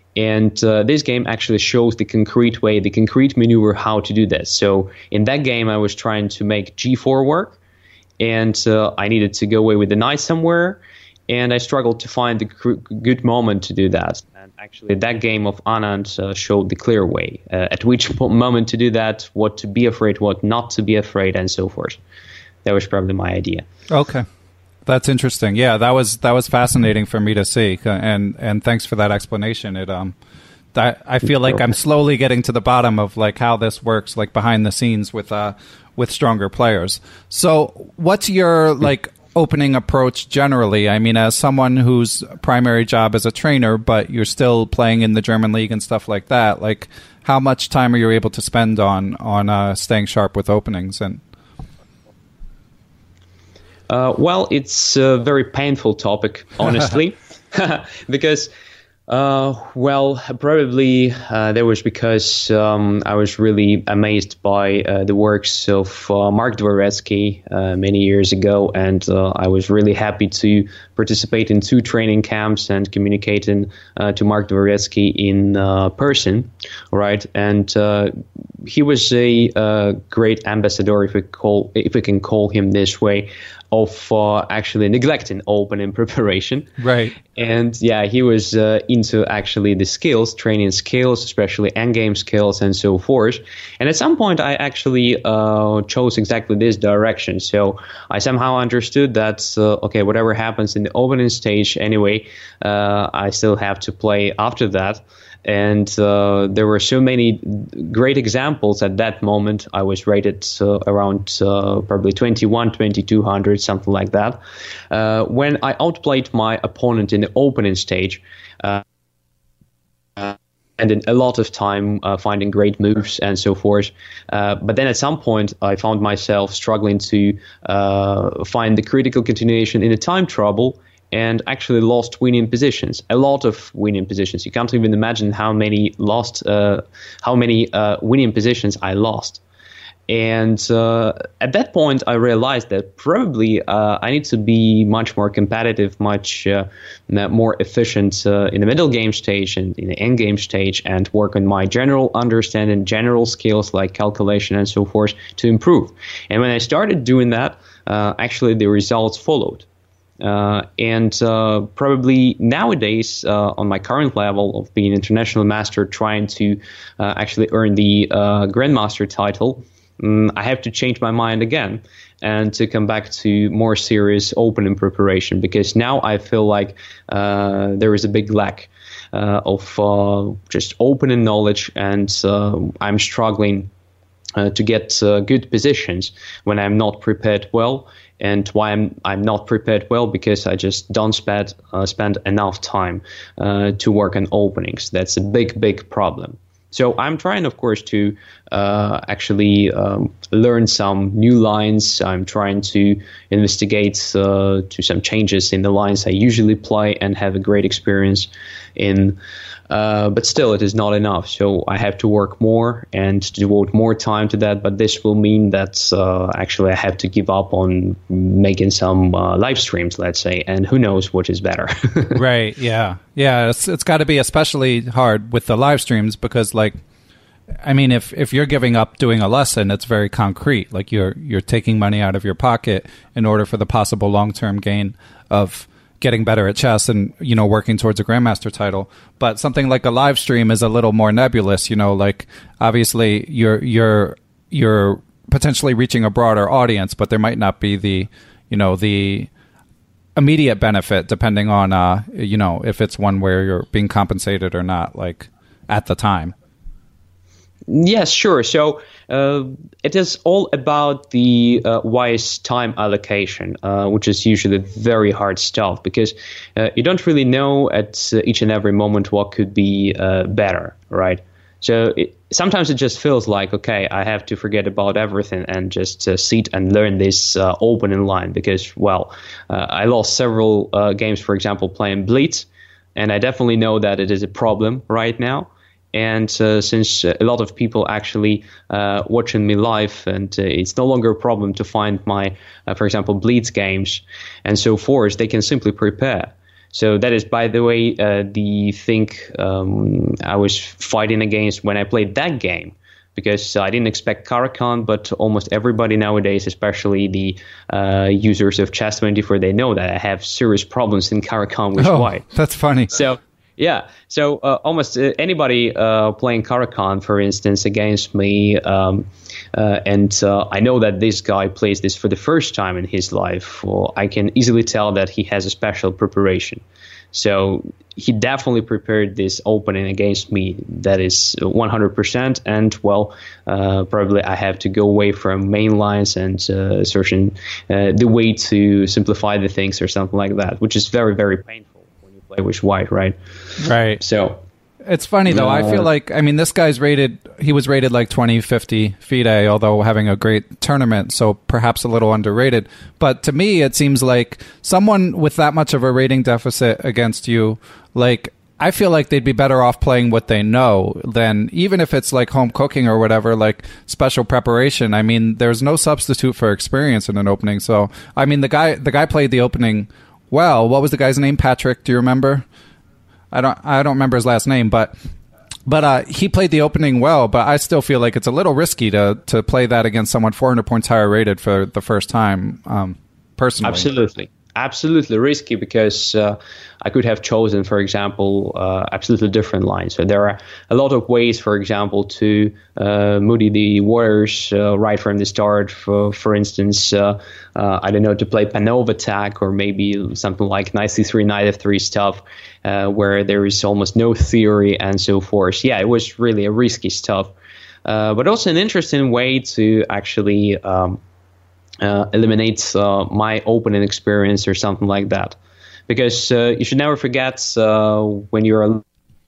And uh, this game actually shows the concrete way, the concrete maneuver, how to do this. So in that game, I was trying to make G four work. And uh, I needed to go away with the knight somewhere, and I struggled to find the cr- good moment to do that. And actually, that game of Anand uh, showed the clear way, uh, at which moment to do that, what to be afraid, what not to be afraid, and so forth. That was probably my idea. Okay, that's interesting. Yeah, that was that was fascinating for me to see, and and thanks for that explanation. It um, that I feel like I'm slowly getting to the bottom of like how this works, like behind the scenes with uh. with stronger players. So what's your like opening approach generally? I mean, as someone whose primary job is a trainer, but you're still playing in the German league and stuff like that, like how much time are you able to spend on on uh, staying sharp with openings? And uh, well, it's a very painful topic, honestly, because Uh, well, probably uh, that was because um, I was really amazed by uh, the works of uh, Mark Dvoretsky uh, many years ago, and uh, I was really happy to participate in two training camps and communicating uh, to Mark Dvoretsky in uh, person, right? And uh, he was a uh, great ambassador, if we call, if we can call him this way, of uh, actually neglecting opening preparation. Right. And yeah, he was uh, into actually the skills, training skills, especially endgame skills and so forth. And at some point, I actually uh, chose exactly this direction. So I somehow understood that, uh, okay, whatever happens in the opening stage anyway, uh, I still have to play after that. And uh, there were so many great examples at that moment. I was rated uh, around uh, probably twenty-one, twenty-two hundred, something like that. Uh, when I outplayed my opponent in the opening stage, uh, and in a lot of time uh, finding great moves and so forth. Uh, but then at some point, I found myself struggling to uh, find the critical continuation in the time trouble, and actually lost winning positions, a lot of winning positions. You can't even imagine how many lost, uh, how many uh, winning positions I lost. And uh, at that point, I realized that probably uh, I need to be much more competitive, much uh, more efficient uh, in the middle game stage and in the end game stage, and work on my general understanding, general skills like calculation and so forth to improve. And when I started doing that, uh, actually the results followed. Uh, and uh, probably nowadays, uh, on my current level of being international master, trying to uh, actually earn the uh, grandmaster title, um, I have to change my mind again and to come back to more serious opening preparation, because now I feel like uh, there is a big lack uh, of uh, just opening knowledge, and uh, I'm struggling uh, to get uh, good positions when I'm not prepared well. And why I'm I'm not prepared well, because I just don't spend uh, spend enough time uh, to work on openings. That's a big big problem. So I'm trying, of course, to uh, actually um, learn some new lines. I'm trying to investigate uh, to some changes in the lines I usually play and have a great experience in. Uh, but still, it is not enough. So I have to work more and devote more time to that. But this will mean that uh, actually I have to give up on making some uh, live streams, let's say. And who knows what is better. Right. Yeah. Yeah. It's, it's got to be especially hard with the live streams, because like I mean, if, if you're giving up doing a lesson, it's very concrete. Like you're you're taking money out of your pocket in order for the possible long-term gain of getting better at chess and, you know, working towards a grandmaster title. But something like a live stream is a little more nebulous, you know, like obviously you're you're you're potentially reaching a broader audience, but there might not be the, you know, the immediate benefit depending on, uh, you know, if it's one where you're being compensated or not, like at the time. Yes, sure. So uh, it is all about the uh, wise time allocation, uh, which is usually very hard stuff because uh, you don't really know at uh, each and every moment what could be uh, better, right? So it, sometimes it just feels like, okay, I have to forget about everything and just uh, sit and learn this uh, opening line because, well, uh, I lost several uh, games, for example, playing Blitz, and I definitely know that it is a problem right now. And uh, since a lot of people actually uh, watching me live, and uh, it's no longer a problem to find my, uh, for example, Blitz games and so forth, they can simply prepare. So that is, by the way, uh, the thing um, I was fighting against when I played that game, because I didn't expect Caro-Kann, but almost everybody nowadays, especially the uh, users of Chess twenty-four, they know that I have serious problems in Caro-Kann with oh, white. That's funny. So. Yeah, so uh, almost uh, anybody uh, playing Caro-Kann, for instance, against me, um, uh, and uh, I know that this guy plays this for the first time in his life, well, I can easily tell that he has a special preparation. So he definitely prepared this opening against me. That is one hundred percent. And, well, uh, probably I have to go away from main lines and uh, searching uh, the way to simplify the things or something like that, which is very, very painful. Play with white, right? Right. So it's funny though. Uh, I feel like, I mean, this guy's rated, he was rated like twenty fifty FIDE, although having a great tournament, so perhaps a little underrated. But to me, it seems like someone with that much of a rating deficit against you, like, I feel like they'd be better off playing what they know than, even if it's like home cooking or whatever, like special preparation. I mean, there's no substitute for experience in an opening. So, I mean, the guy, the guy played the opening well. What was the guy's name? Patrick, do you remember? I don't I don't remember his last name, but but uh, he played the opening well, but I still feel like it's a little risky to to play that against someone four hundred points higher rated for the first time, um, personally. Absolutely. Absolutely risky because uh, I could have chosen, for example, uh, absolutely different lines. So there are a lot of ways, for example, to uh, moody the warriors uh, right from the start. For for instance, uh, uh, I don't know, to play Panova attack or maybe something like knight c three, knight f three stuff, uh, where there is almost no theory and so forth. Yeah, it was really a risky stuff, uh, but also an interesting way to actually Um, Uh, eliminates uh, my opening experience or something like that. Because uh, you should never forget uh, when you're a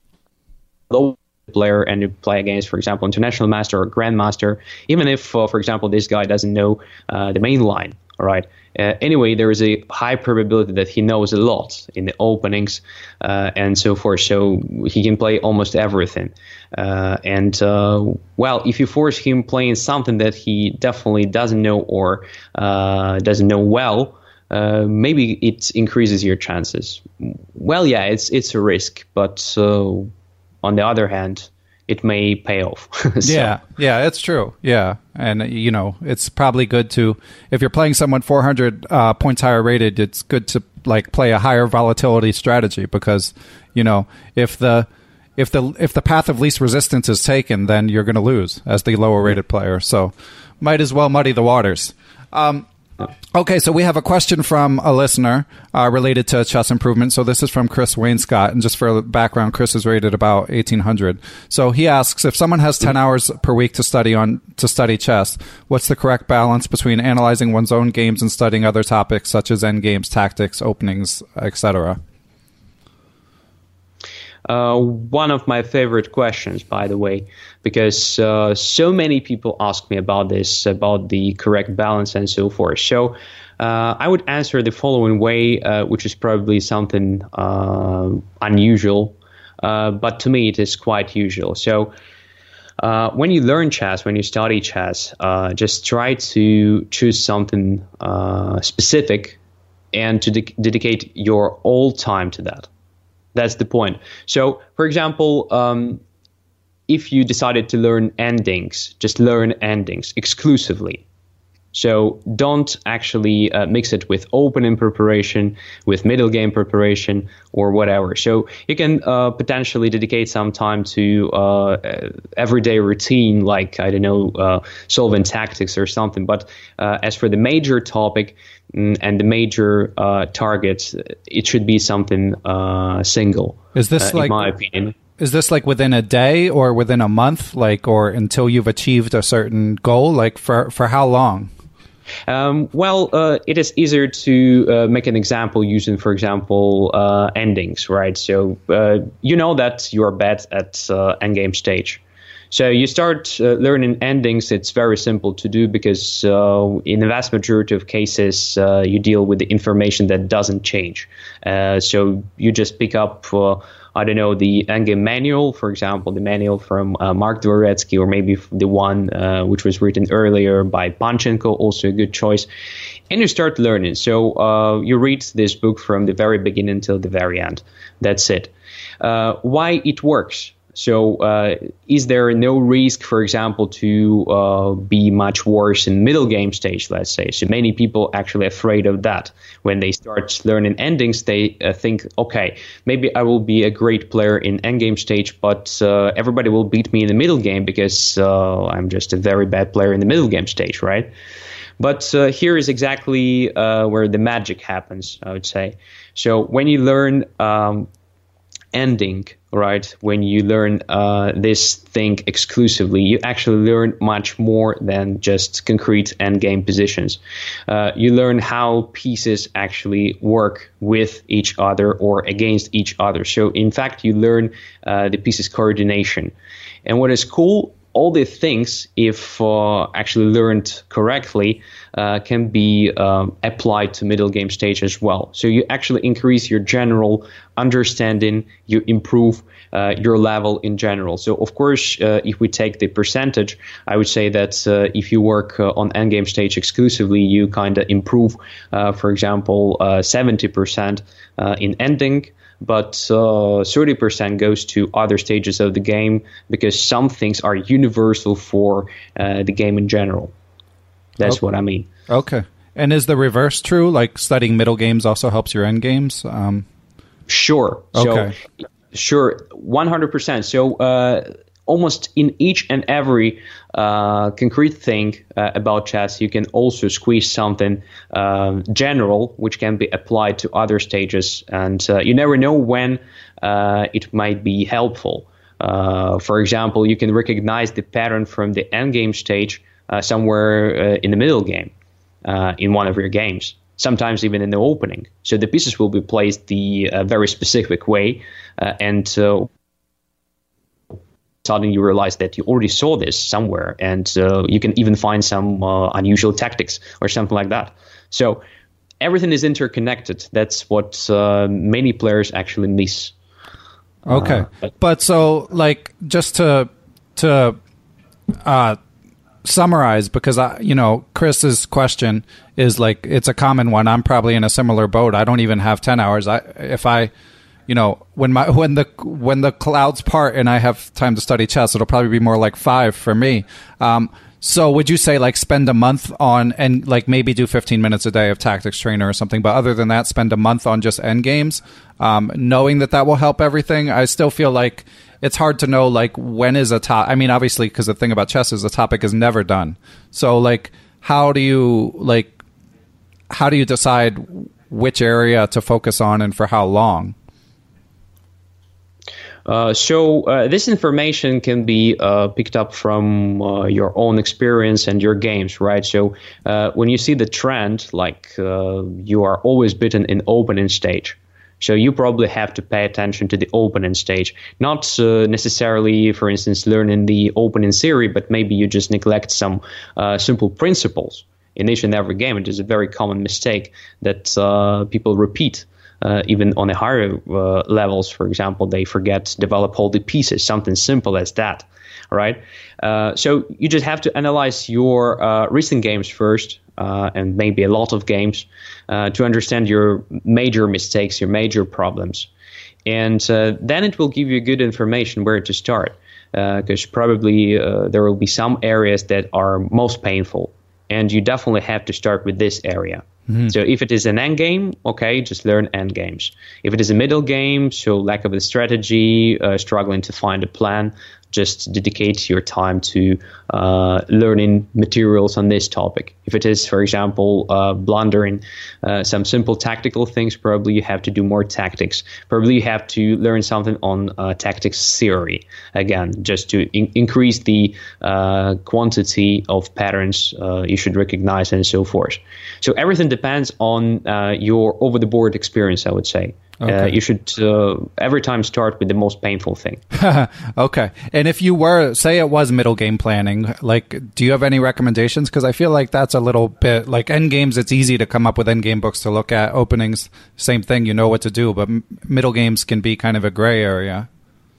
low player and you play against, for example, international master or grandmaster, even if, uh, for example, this guy doesn't know uh, the main line, all right? Uh, anyway, there is a high probability that he knows a lot in the openings uh, and so forth, so he can play almost everything. Uh, and, uh, well, if you force him playing something that he definitely doesn't know or uh, doesn't know well, uh, maybe it increases your chances. Well, yeah, it's it's a risk, but uh, on the other hand, it may pay off. So. Yeah, yeah, it's true. Yeah, and you know, it's probably good to, if you're playing someone four hundred uh, points higher rated, it's good to like play a higher volatility strategy because, you know, if the if the if the path of least resistance is taken, then you're going to lose as the lower rated player. So, might as well muddy the waters. Um, Okay, so we have a question from a listener uh, related to chess improvement. So this is from Chris Wainscott, and just for background, Chris is rated about eighteen hundred. So he asks, if someone has ten hours per week to study on to study chess, what's the correct balance between analyzing one's own games and studying other topics such as endgames, tactics, openings, et cetera? Uh, one of my favorite questions, by the way, because uh, so many people ask me about this, about the correct balance and so forth. So uh, I would answer the following way, uh, which is probably something uh, unusual, uh, but to me it is quite usual. So uh, when you learn chess, when you study chess, uh, just try to choose something uh, specific and to de- dedicate your all time to that. That's the point. So, for example, um, if you decided to learn endings, just learn endings exclusively. So don't actually uh, mix it with opening preparation, with middle game preparation, or whatever. So you can uh, potentially dedicate some time to uh, everyday routine, like, I don't know, uh, solving tactics or something. But uh, as for the major topic mm, and the major uh, targets, it should be something uh, single, Is this uh, like, in my opinion. Is this like within a day or within a month, like, or until you've achieved a certain goal? Like for, for how long? Um, well, uh, it is easier to uh, make an example using, for example, uh, endings, right? So uh, you know that you're bad at uh, endgame stage. So you start uh, learning endings. It's very simple to do because uh, in the vast majority of cases, uh, you deal with the information that doesn't change. Uh, so you just pick up uh, I don't know, the endgame manual, for example, the manual from uh, Mark Dvoretsky, or maybe the one uh, which was written earlier by Panchenko, also a good choice. And you start learning. So uh, you read this book from the very beginning until the very end. That's it. Uh, why it works? So uh, is there no risk, for example, to uh, be much worse in middle game stage, let's say? So many people actually afraid of that. When they start learning endings, they uh, think, okay, maybe I will be a great player in endgame stage, but uh, everybody will beat me in the middle game because uh, I'm just a very bad player in the middle game stage, right? But uh, here is exactly uh, where the magic happens, I would say. So when you learn um, ending, right, when you learn uh, this thing exclusively, you actually learn much more than just concrete endgame positions. Uh, you learn how pieces actually work with each other or against each other. So in fact, you learn uh, the pieces coordination. And what is cool, all these things, if uh, actually learned correctly, uh, can be um, applied to middle game stage as well. So you actually increase your general understanding, you improve uh, your level in general. So of course, uh, if we take the percentage, I would say that uh, if you work uh, on endgame stage exclusively, you kind of improve, uh, for example, uh, seventy percent uh, in ending. But uh, thirty percent goes to other stages of the game because some things are universal for uh, the game in general. That's okay. What I mean. Okay. And is the reverse true? Like studying middle games also helps your end games? Um... Sure. Okay. So, sure, one hundred percent. So uh, almost in each and every uh, concrete thing uh, about chess, you can also squeeze something uh, general, which can be applied to other stages. And uh, you never know when uh, it might be helpful. Uh, for example, you can recognize the pattern from the endgame stage uh, somewhere uh, in the middle game uh, in one of your games. Sometimes even in the opening. So the pieces will be placed the uh, very specific way, uh, and uh, suddenly you realize that you already saw this somewhere, and uh, you can even find some uh, unusual tactics or something like that. So everything is interconnected. That's what uh, many players actually miss. Okay, uh, but, but so like just to to uh, summarize, because I, you know, Chris's question is like it's a common one. I'm probably in a similar boat. I don't even have ten hours. I if I, you know, when my when the when the clouds part and I have time to study chess, it'll probably be more like five for me. Um, so would you say like spend a month on and like maybe do fifteen minutes a day of tactics trainer or something, but other than that, spend a month on just end games, um, knowing that that will help everything? I still feel like it's hard to know like when is a top. I mean, obviously, because the thing about chess is the topic is never done. So like, how do you like, how do you decide which area to focus on and for how long? Uh, so uh, this information can be uh, picked up from uh, your own experience and your games, right? So uh, when you see the trend, like uh, you are always beaten in opening stage. So you probably have to pay attention to the opening stage, not uh, necessarily, for instance, learning the opening theory, but maybe you just neglect some uh, simple principles in each and every game. It is a very common mistake that uh, people repeat. Uh, even on the higher uh, levels, for example, they forget to develop all the pieces, something simple as that, right? Uh, so you just have to analyze your uh, recent games first, uh, and maybe a lot of games, uh, to understand your major mistakes, your major problems. And uh, then it will give you good information where to start. because uh, probably uh, there will be some areas that are most painful, and you definitely have to start with this area. Mm-hmm. So if it is an end game, okay, just learn end games. If it is a middle game, so lack of a strategy, uh, struggling to find a plan, just dedicate your time to uh, learning materials on this topic. If it is, for example, uh, blundering uh, some simple tactical things, probably you have to do more tactics. Probably you have to learn something on uh, tactics theory, again, just to in- increase the uh, quantity of patterns uh, you should recognize and so forth. So everything depends on uh, your over-the-board experience, I would say. Okay. Uh, you should uh, every time start with the most painful thing. Okay. And if you were, say it was middle game planning, like, do you have any recommendations? Because I feel like that's a little bit, like end games, it's easy to come up with end game books to look at. Openings, same thing, you know what to do. But m- middle games can be kind of a gray area.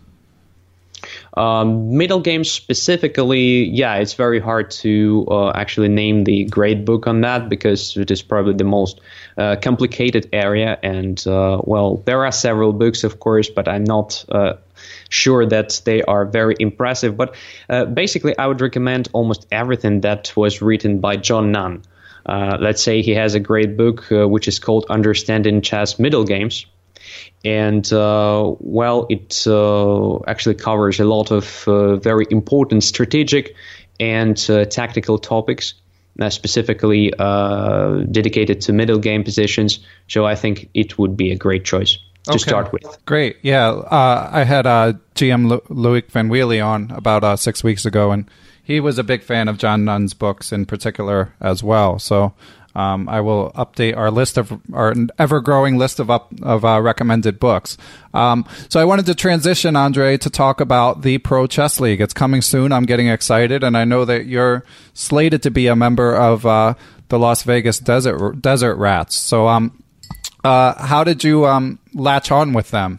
Um, middle games specifically, yeah, it's very hard to uh, actually name the great book on that because it is probably the most uh, complicated area. And, uh, well, there are several books, of course, but I'm not uh, sure that they are very impressive. But uh, basically, I would recommend almost everything that was written by John Nunn. Uh, let's say he has a great book, uh, which is called Understanding Chess Middle Games. And, uh, well, it uh, actually covers a lot of uh, very important strategic and uh, tactical topics, uh, specifically uh, dedicated to middle game positions. So I think it would be a great choice to okay. start with. Great. Yeah. Uh, I had uh, G M Lu- Loic Van Wheely on about uh, six weeks ago, and he was a big fan of John Nunn's books in particular as well. So Um, I will update our list of our ever-growing list of up, of uh, recommended books. Um, so I wanted to transition, Andre, to talk about the Pro Chess League. It's coming soon. I'm getting excited, and I know that you're slated to be a member of uh, the Las Vegas Desert Desert Rats. So, um, uh, how did you um, latch on with them?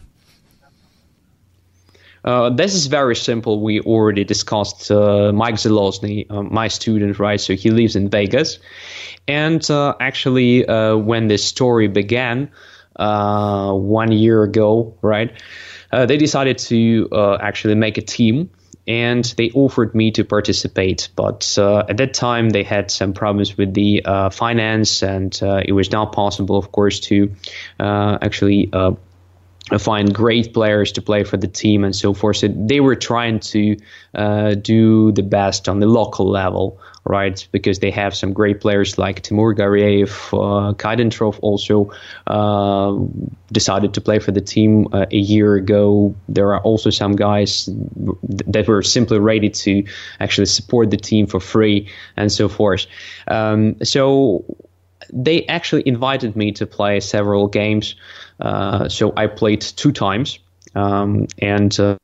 Uh, this is very simple. We already discussed uh, Mike Zelozny, uh, my student, right? So he lives in Vegas. And uh, actually, uh, when this story began uh, one year ago, right, uh, they decided to uh, actually make a team. And they offered me to participate. But uh, at that time, they had some problems with the uh, finance. And uh, it was not possible, of course, to uh, actually uh, find great players to play for the team and so forth. So they were trying to uh, do the best on the local level, right? Because they have some great players like Timur Gariev, uh, Kaidentrov also uh, decided to play for the team uh, a year ago. There are also some guys that were simply ready to actually support the team for free and so forth. Um, so they actually invited me to play several games. Uh, so I played two times, um, and uh,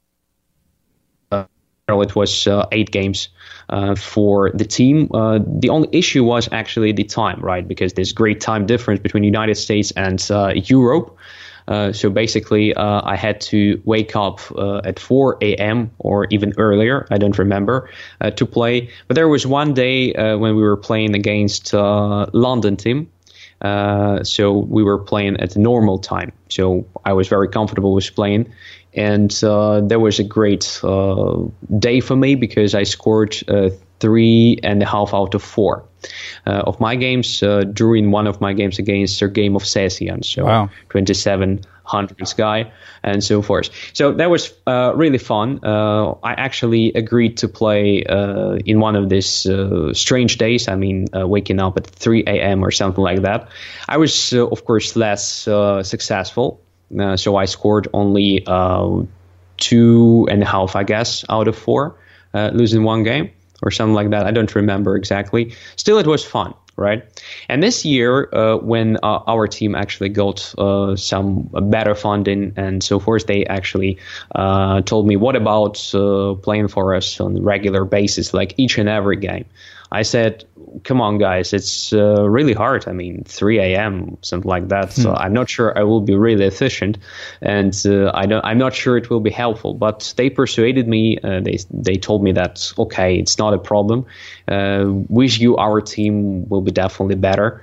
it was uh, eight games uh, for the team. Uh, the only issue was actually the time, right? Because there's great time difference between the United States and uh, Europe. Uh, so basically, uh, I had to wake up uh, at four a.m. or even earlier, I don't remember, uh, to play. But there was one day uh, when we were playing against uh, London team. Uh, so we were playing at the normal time. So I was very comfortable with playing. And uh, that was a great uh, day for me because I scored uh, three and a half out of four uh, of my games uh, during one of my games against Sergei Movsesian. So wow. twenty-seven hundreds guy and so forth. So that was uh, really fun. Uh, I actually agreed to play uh, in one of these uh, strange days. I mean, uh, waking up at three a.m. or something like that. I was, uh, of course, less uh, successful. Uh, so I scored only uh, two and a half, I guess, out of four, uh, losing one game or something like that. I don't remember exactly. Still, it was fun, right? And this year, uh, when uh, our team actually got uh, some better funding and so forth, they actually uh, told me, what about uh, playing for us on a regular basis, like each and every game? I said, come on, guys, it's uh, really hard. I mean, three a.m., something like that. Hmm. So I'm not sure I will be really efficient, and uh, I don't, I'm not sure it will be helpful. But they persuaded me. Uh, they they told me that, okay, it's not a problem. Uh, with you, our team will be definitely better.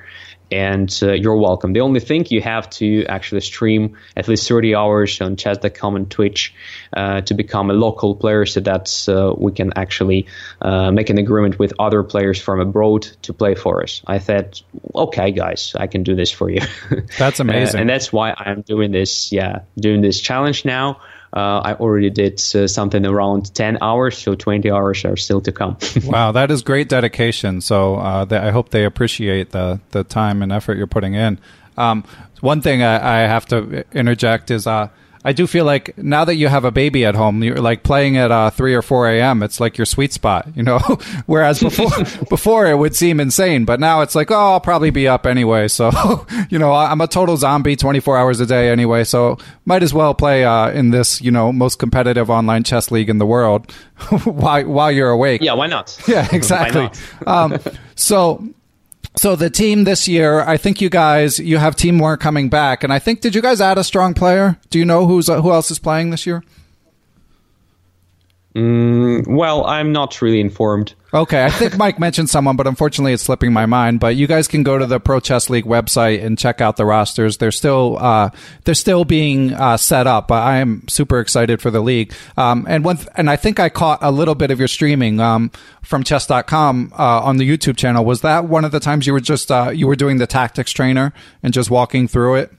and uh, you're welcome. The only thing, you have to actually stream at least thirty hours on chess dot com and Twitch uh, to become a local player, so that uh, we can actually uh, make an agreement with other players from abroad to play for us. I thought, okay, guys, I can do this for you. That's amazing. uh, and that's why I'm doing this, yeah, doing this challenge now. Uh, I already did uh, something around ten hours, so twenty hours are still to come. Wow, that is great dedication. So uh, th- I hope they appreciate the, the time and effort you're putting in. Um, one thing I, I have to interject is uh, I do feel like now that you have a baby at home, you're like playing at uh, three or four a.m. It's like your sweet spot, you know. Whereas before, before it would seem insane, but now it's like, oh, I'll probably be up anyway. So, you know, I'm a total zombie, twenty-four hours a day anyway. So, might as well play uh, in this, you know, most competitive online chess league in the world while while you're awake. Yeah, why not? Yeah, exactly. um, so. So the team this year, I think you guys, you have Timur coming back, and I think, did you guys add a strong player? Do you know who's uh, who else is playing this year? Mm, well, I'm not really informed. Okay, I think Mike mentioned someone, but unfortunately it's slipping my mind. But you guys can go to the Pro Chess League website and check out the rosters. They're still uh, they're still being uh, set up. I am super excited for the league. Um, and one th- and I think I caught a little bit of your streaming um, from chess dot com uh, on the YouTube channel. Was that one of the times you were just uh, you were doing the tactics trainer and just walking through it?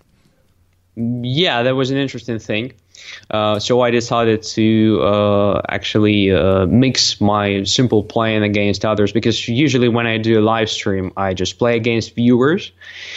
Yeah, that was an interesting thing. Uh, so I decided to uh, actually uh, mix my simple playing against others, because usually when I do a live stream, I just play against viewers,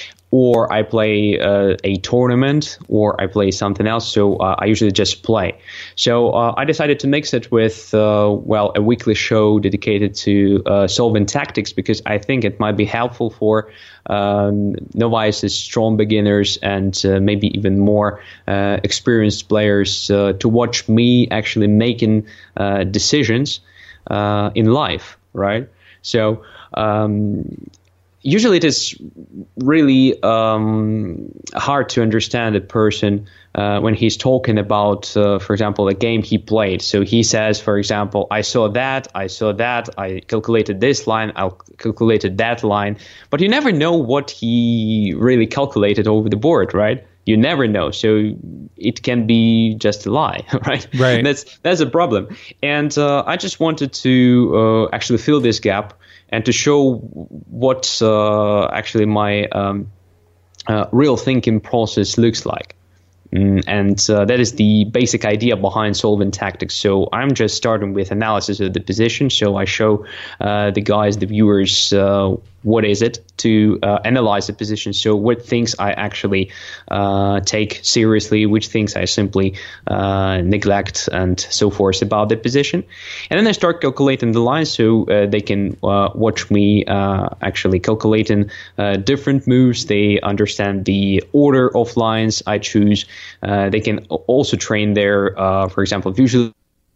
or I play uh, a tournament, or I play something else. So uh, I usually just play. So uh, I decided to mix it with, uh, well, a weekly show dedicated to uh, solving tactics, because I think it might be helpful for um, novices, strong beginners, and uh, maybe even more uh, experienced players uh, to watch me actually making uh, decisions uh, in life, right? So um, usually it is really um, hard to understand a person uh, when he's talking about, uh, for example, a game he played. So he says, for example, I saw that, I saw that, I calculated this line, I calculated that line. But you never know what he really calculated over the board, right? You never know. So it can be just a lie, right? Right. That's, that's a problem. And uh, I just wanted to uh, actually fill this gap and to show what uh, actually my um, uh, real thinking process looks like. Mm, and uh, that is the basic idea behind solving tactics. So I'm just starting with analysis of the position. So I show uh, the guys, the viewers, uh, what is it to uh, analyze the position. So what things I actually uh, take seriously, which things I simply uh, neglect, and so forth about the position. And then I start calculating the lines, so uh, they can uh, watch me uh, actually calculating uh, different moves. They understand the order of lines I choose. Uh, they can also train their, uh, for example, visual.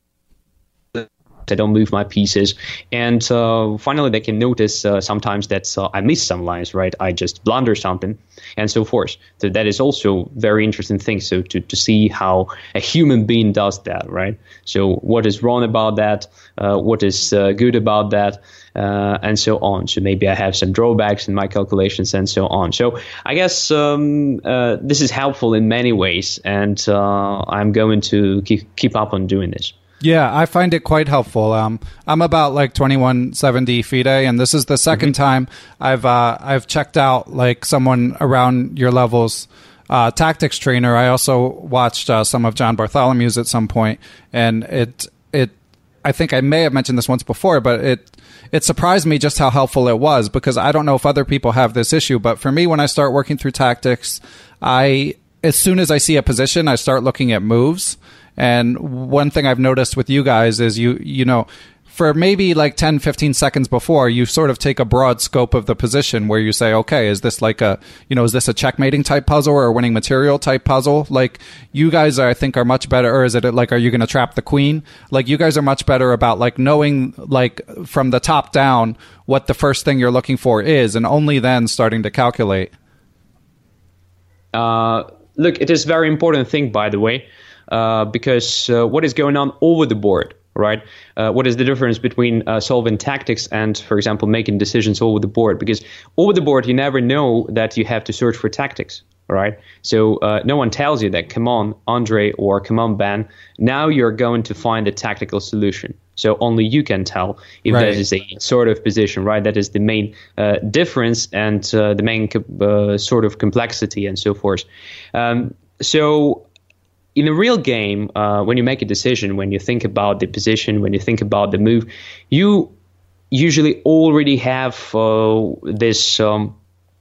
I don't move my pieces. And uh, finally, they can notice uh, sometimes that uh, I miss some lines, right? I just blunder something, and so forth. So that is also very interesting thing. So to, to see how a human being does that, right? So what is wrong about that? Uh, what is uh, good about that? Uh, and so on. So maybe I have some drawbacks in my calculations and so on. So I guess um, uh, this is helpful in many ways, and uh, I'm going to keep, keep up on doing this. Yeah, I find it quite helpful. Um, I'm about like twenty-one seventy FIDE, and this is the second mm-hmm. time I've uh, I've checked out like someone around your levels uh, tactics trainer. I also watched uh, some of John Bartholomew's at some point, and it it I think I may have mentioned this once before, but it it surprised me just how helpful it was, because I don't know if other people have this issue, but for me, when I start working through tactics, I as soon as I see a position, I start looking at moves. And one thing I've noticed with you guys is you, you know, for maybe like ten, fifteen seconds before, you sort of take a broad scope of the position where you say, okay, is this like a, you know, is this a checkmating type puzzle or a winning material type puzzle? Like you guys, are, I think, are much better. Or is it like, are you going to trap the queen? Like you guys are much better about like knowing like from the top down what the first thing you're looking for is, and only then starting to calculate. Uh, look, it is a very important thing, by the way. Uh, because uh, what is going on over the board, right? Uh, what is the difference between uh, solving tactics and, for example, making decisions over the board? Because over the board, you never know that you have to search for tactics, right? So uh, no one tells you that, come on, Andre, or come on, Ben, now you're going to find a tactical solution. So only you can tell if right. that is a sort of position, right? That is the main uh, difference and uh, the main uh, sort of complexity and so forth. Um, so in a real game, uh, when you make a decision, when you think about the position, when you think about the move, you usually already have uh, this um,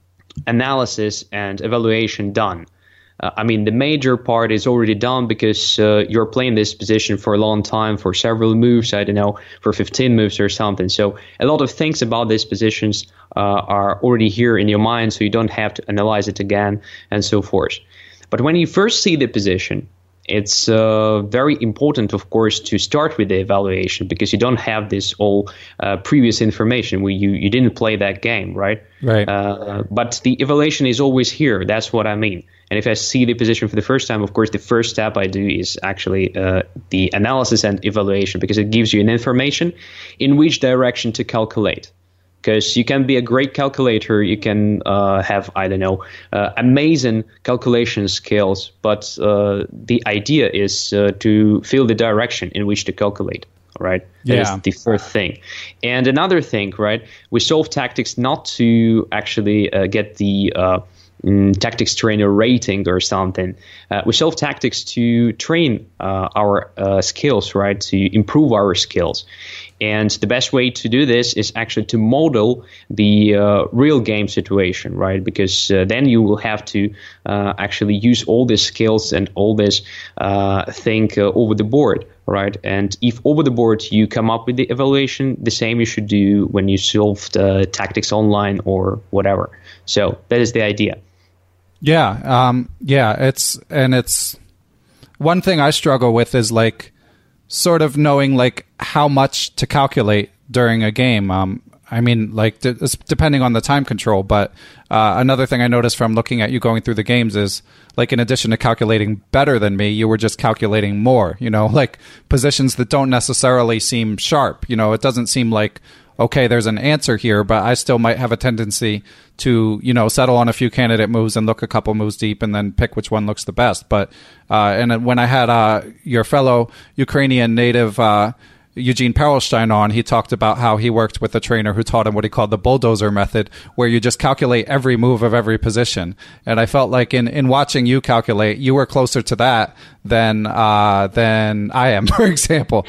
analysis and evaluation done. Uh, I mean, the major part is already done because uh, you're playing this position for a long time, for several moves, I don't know, for fifteen moves or something. So a lot of things about these positions uh, are already here in your mind, so you don't have to analyze it again and so forth. But when you first see the position, it's uh, very important, of course, to start with the evaluation because you don't have this all uh, previous information where you, you didn't play that game, right? Right. Uh, but the evaluation is always here. That's what I mean. And if I see the position for the first time, of course, the first step I do is actually uh, the analysis and evaluation because it gives you an information in which direction to calculate. Because you can be a great calculator, you can uh, have, I don't know, uh, amazing calculation skills, but uh, the idea is uh, to feel the direction in which to calculate, right? That yeah. is the first thing. And another thing, right, we solve tactics not to actually uh, get the uh, mm, tactics trainer rating or something. Uh, we solve tactics to train uh, our uh, skills, right, to improve our skills. And the best way to do this is actually to model the uh, real game situation, right? Because uh, then you will have to uh, actually use all these skills and all this uh, think uh, over the board, right? And if over the board you come up with the evaluation, the same you should do when you solved uh, tactics online or whatever. So that is the idea. Yeah, um, yeah. It's and it's one thing I struggle with is like. Sort of knowing like how much to calculate during a game. Um, I mean, like d- depending on the time control. But uh, another thing I noticed from looking at you going through the games is like in addition to calculating better than me, you were just calculating more. You know, like positions that don't necessarily seem sharp. You know, it doesn't seem like okay, there's an answer here, but I still might have a tendency to, you know, settle on a few candidate moves and look a couple moves deep and then pick which one looks the best. But uh, and when I had uh, your fellow Ukrainian native uh, Eugene Perelstein on, he talked about how he worked with a trainer who taught him what he called the bulldozer method, where you just calculate every move of every position. And I felt like in, in watching you calculate, you were closer to that than uh, than I am, for example.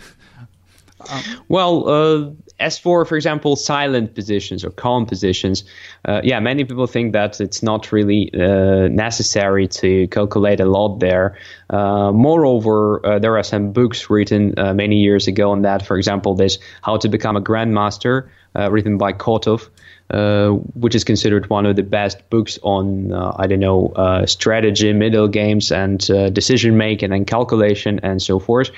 um, well, uh, as for, for example, silent positions or calm positions, uh, yeah, many people think that it's not really uh, necessary to calculate a lot there. Uh, moreover, uh, there are some books written uh, many years ago on that. For example, there's How to Become a Grandmaster, uh, written by Kotov, uh, which is considered one of the best books on, uh, I don't know, uh, strategy, middle games, and uh, decision making and calculation and so forth.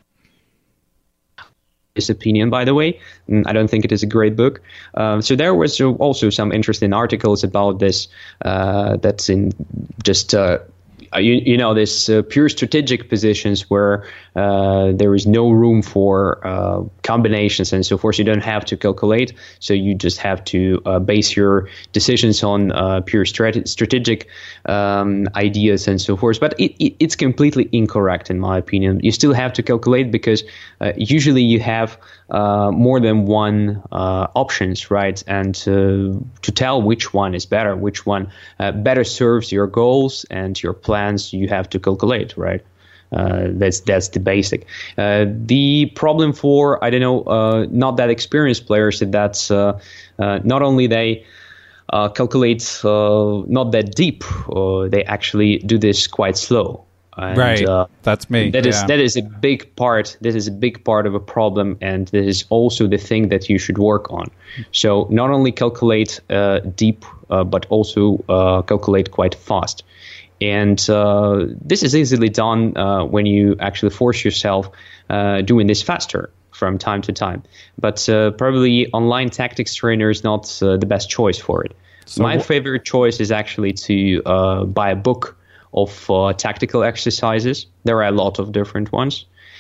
His opinion, by the way. I don't think it is a great book. Um, so there was also some interesting articles about this uh, that's in just, uh, you, you know, this uh, pure strategic positions where uh, there is no room for uh, combinations and so forth. You don't have to calculate. So you just have to uh, base your decisions on uh, pure strat- strategic um, ideas and so forth. But it, it, it's completely incorrect, in my opinion. You still have to calculate because uh, usually you have uh, more than one uh, options, right? And uh, to tell which one is better, which one uh, better serves your goals and your plans, you have to calculate, right? Uh, that's that's the basic. Uh, the problem for, I don't know, uh, not that experienced players is that uh, uh, not only they uh, calculate uh, not that deep, uh, they actually do this quite slow. And, right, uh, that's me. That is yeah. that is a big part. This is a big part of a problem, and this is also the thing that you should work on. So not only calculate uh, deep, uh, but also uh, calculate quite fast. And uh, this is easily done uh, when you actually force yourself uh, doing this faster from time to time. But uh, probably online tactics trainer is not uh, the best choice for it. So My wh- favorite choice is actually to uh, buy a book of uh, tactical exercises. There are a lot of different ones.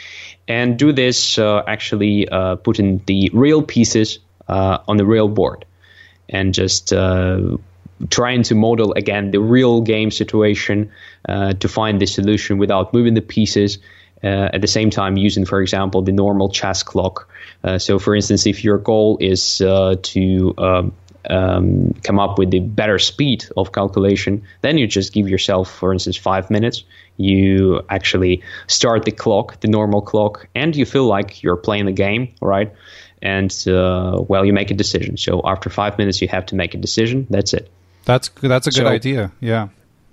and do this uh, actually uh, putting the real pieces uh, on the real board, and just uh, trying to model again the real game situation uh, to find the solution without moving the pieces. Uh, at the same time, using, for example, the normal chess clock. Uh, so, for instance, if your goal is uh, to um, um, come up with the better speed of calculation, then you just give yourself, for instance, five minutes. You actually start the clock, the normal clock, and you feel like you're playing the game, right? And, uh, well, you make a decision. So after five minutes, you have to make a decision. That's it. That's that's a good so, idea, yeah.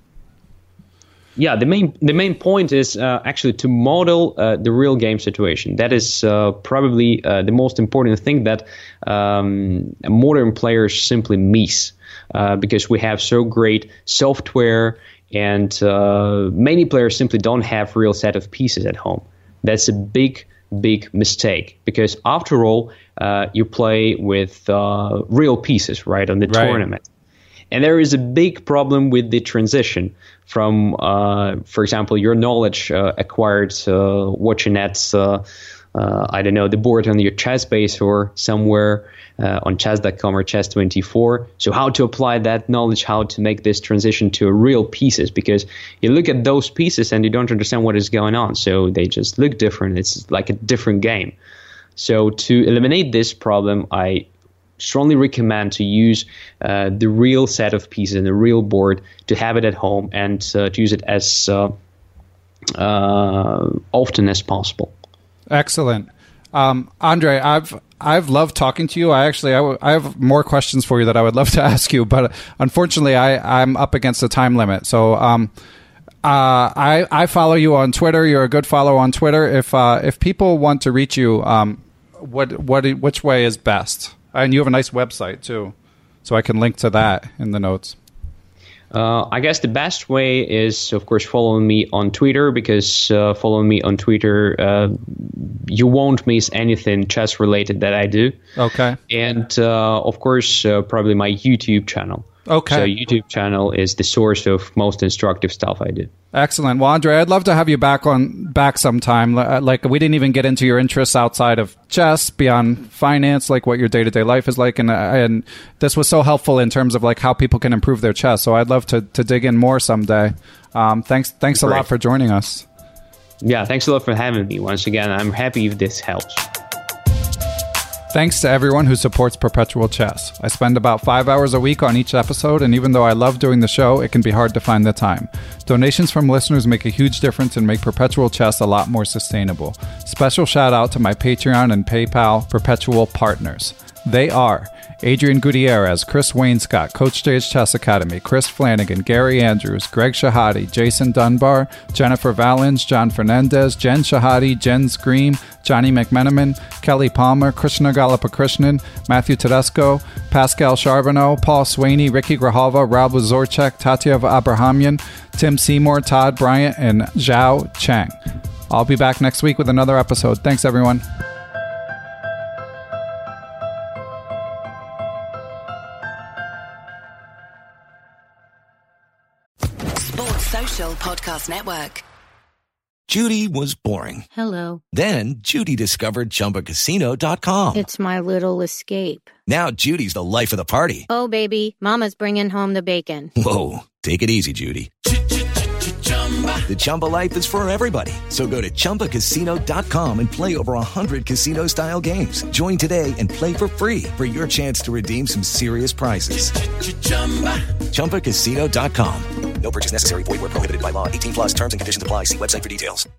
Yeah, the main the main point is uh, actually to model uh, the real game situation. That is uh, probably uh, the most important thing that um, modern players simply miss uh, because we have so great software, and uh, many players simply don't have real set of pieces at home. That's a big, big mistake, because after all, uh, you play with uh, real pieces, right, on the right. tournament. And there is a big problem with the transition from, uh, for example, your knowledge uh, acquired uh, watching at, uh, uh, I don't know, the board on your chess base or somewhere uh, on chess dot com or chess twenty-four. So how to apply that knowledge, how to make this transition to real pieces, because you look at those pieces and you don't understand what is going on. So they just look different. It's like a different game. So to eliminate this problem, I strongly recommend to use uh, the real set of pieces and the real board, to have it at home, and uh, to use it as uh, uh, often as possible. Excellent. Um, Andre, I've I've loved talking to you. I actually I, w- I have more questions for you that I would love to ask you, but unfortunately I, I'm up against the time limit. So um, uh, I I follow you on Twitter. You're a good follow on Twitter. If uh, if people want to reach you, um, what what which way is best? And you have a nice website, too, so I can link to that in the notes. Uh, I guess the best way is, of course, following me on Twitter, because uh, following me on Twitter, uh, you won't miss anything chess-related that I do. Okay. And, uh, of course, uh, probably my YouTube channel. Okay. So YouTube channel is the source of most instructive stuff I do. Excellent. Well, Andre, I'd love to have you back on back sometime. Like, we didn't even get into your interests outside of chess, beyond finance, like what your day-to-day life is like. And and this was so helpful in terms of like how people can improve their chess. So I'd love to, to dig in more someday. Um, thanks thanks Great. a lot for joining us. Yeah, thanks a lot for having me. Once again, I'm happy if this helps. Thanks to everyone who supports Perpetual Chess. I spend about five hours a week on each episode, and even though I love doing the show, it can be hard to find the time. Donations from listeners make a huge difference and make Perpetual Chess a lot more sustainable. Special shout out to my Patreon and PayPal Perpetual partners. They are Adrian Gutierrez, Chris Wainscott, Coach J's Chess Academy, Chris Flanagan, Gary Andrews, Greg Shahade, Jason Dunbar, Jennifer Valens, John Fernandez, Jen Shahade, Jen Scream, Johnny McMenamin, Kelly Palmer, Krishna Galapakrishnan, Matthew Tedesco, Pascal Charbonneau, Paul Sweeney, Ricky Grijalva, Rob Zorchek, Tatyev Abrahamian, Tim Seymour, Todd Bryant, and Zhao Chang. I'll be back next week with another episode. Thanks, everyone. Podcast Network. Judy was boring. Hello. Then Judy discovered Chumba Casino dot com. It's my little escape. Now Judy's the life of the party. Oh, baby, mama's bringing home the bacon. Whoa, take it easy, Judy. The Chumba life is for everybody. So go to Chumba Casino dot com and play over one hundred casino-style games. Join today and play for free for your chance to redeem some serious prizes. Chumba Casino dot com. No purchase necessary. Void where prohibited by law. eighteen plus terms and conditions apply. See website for details.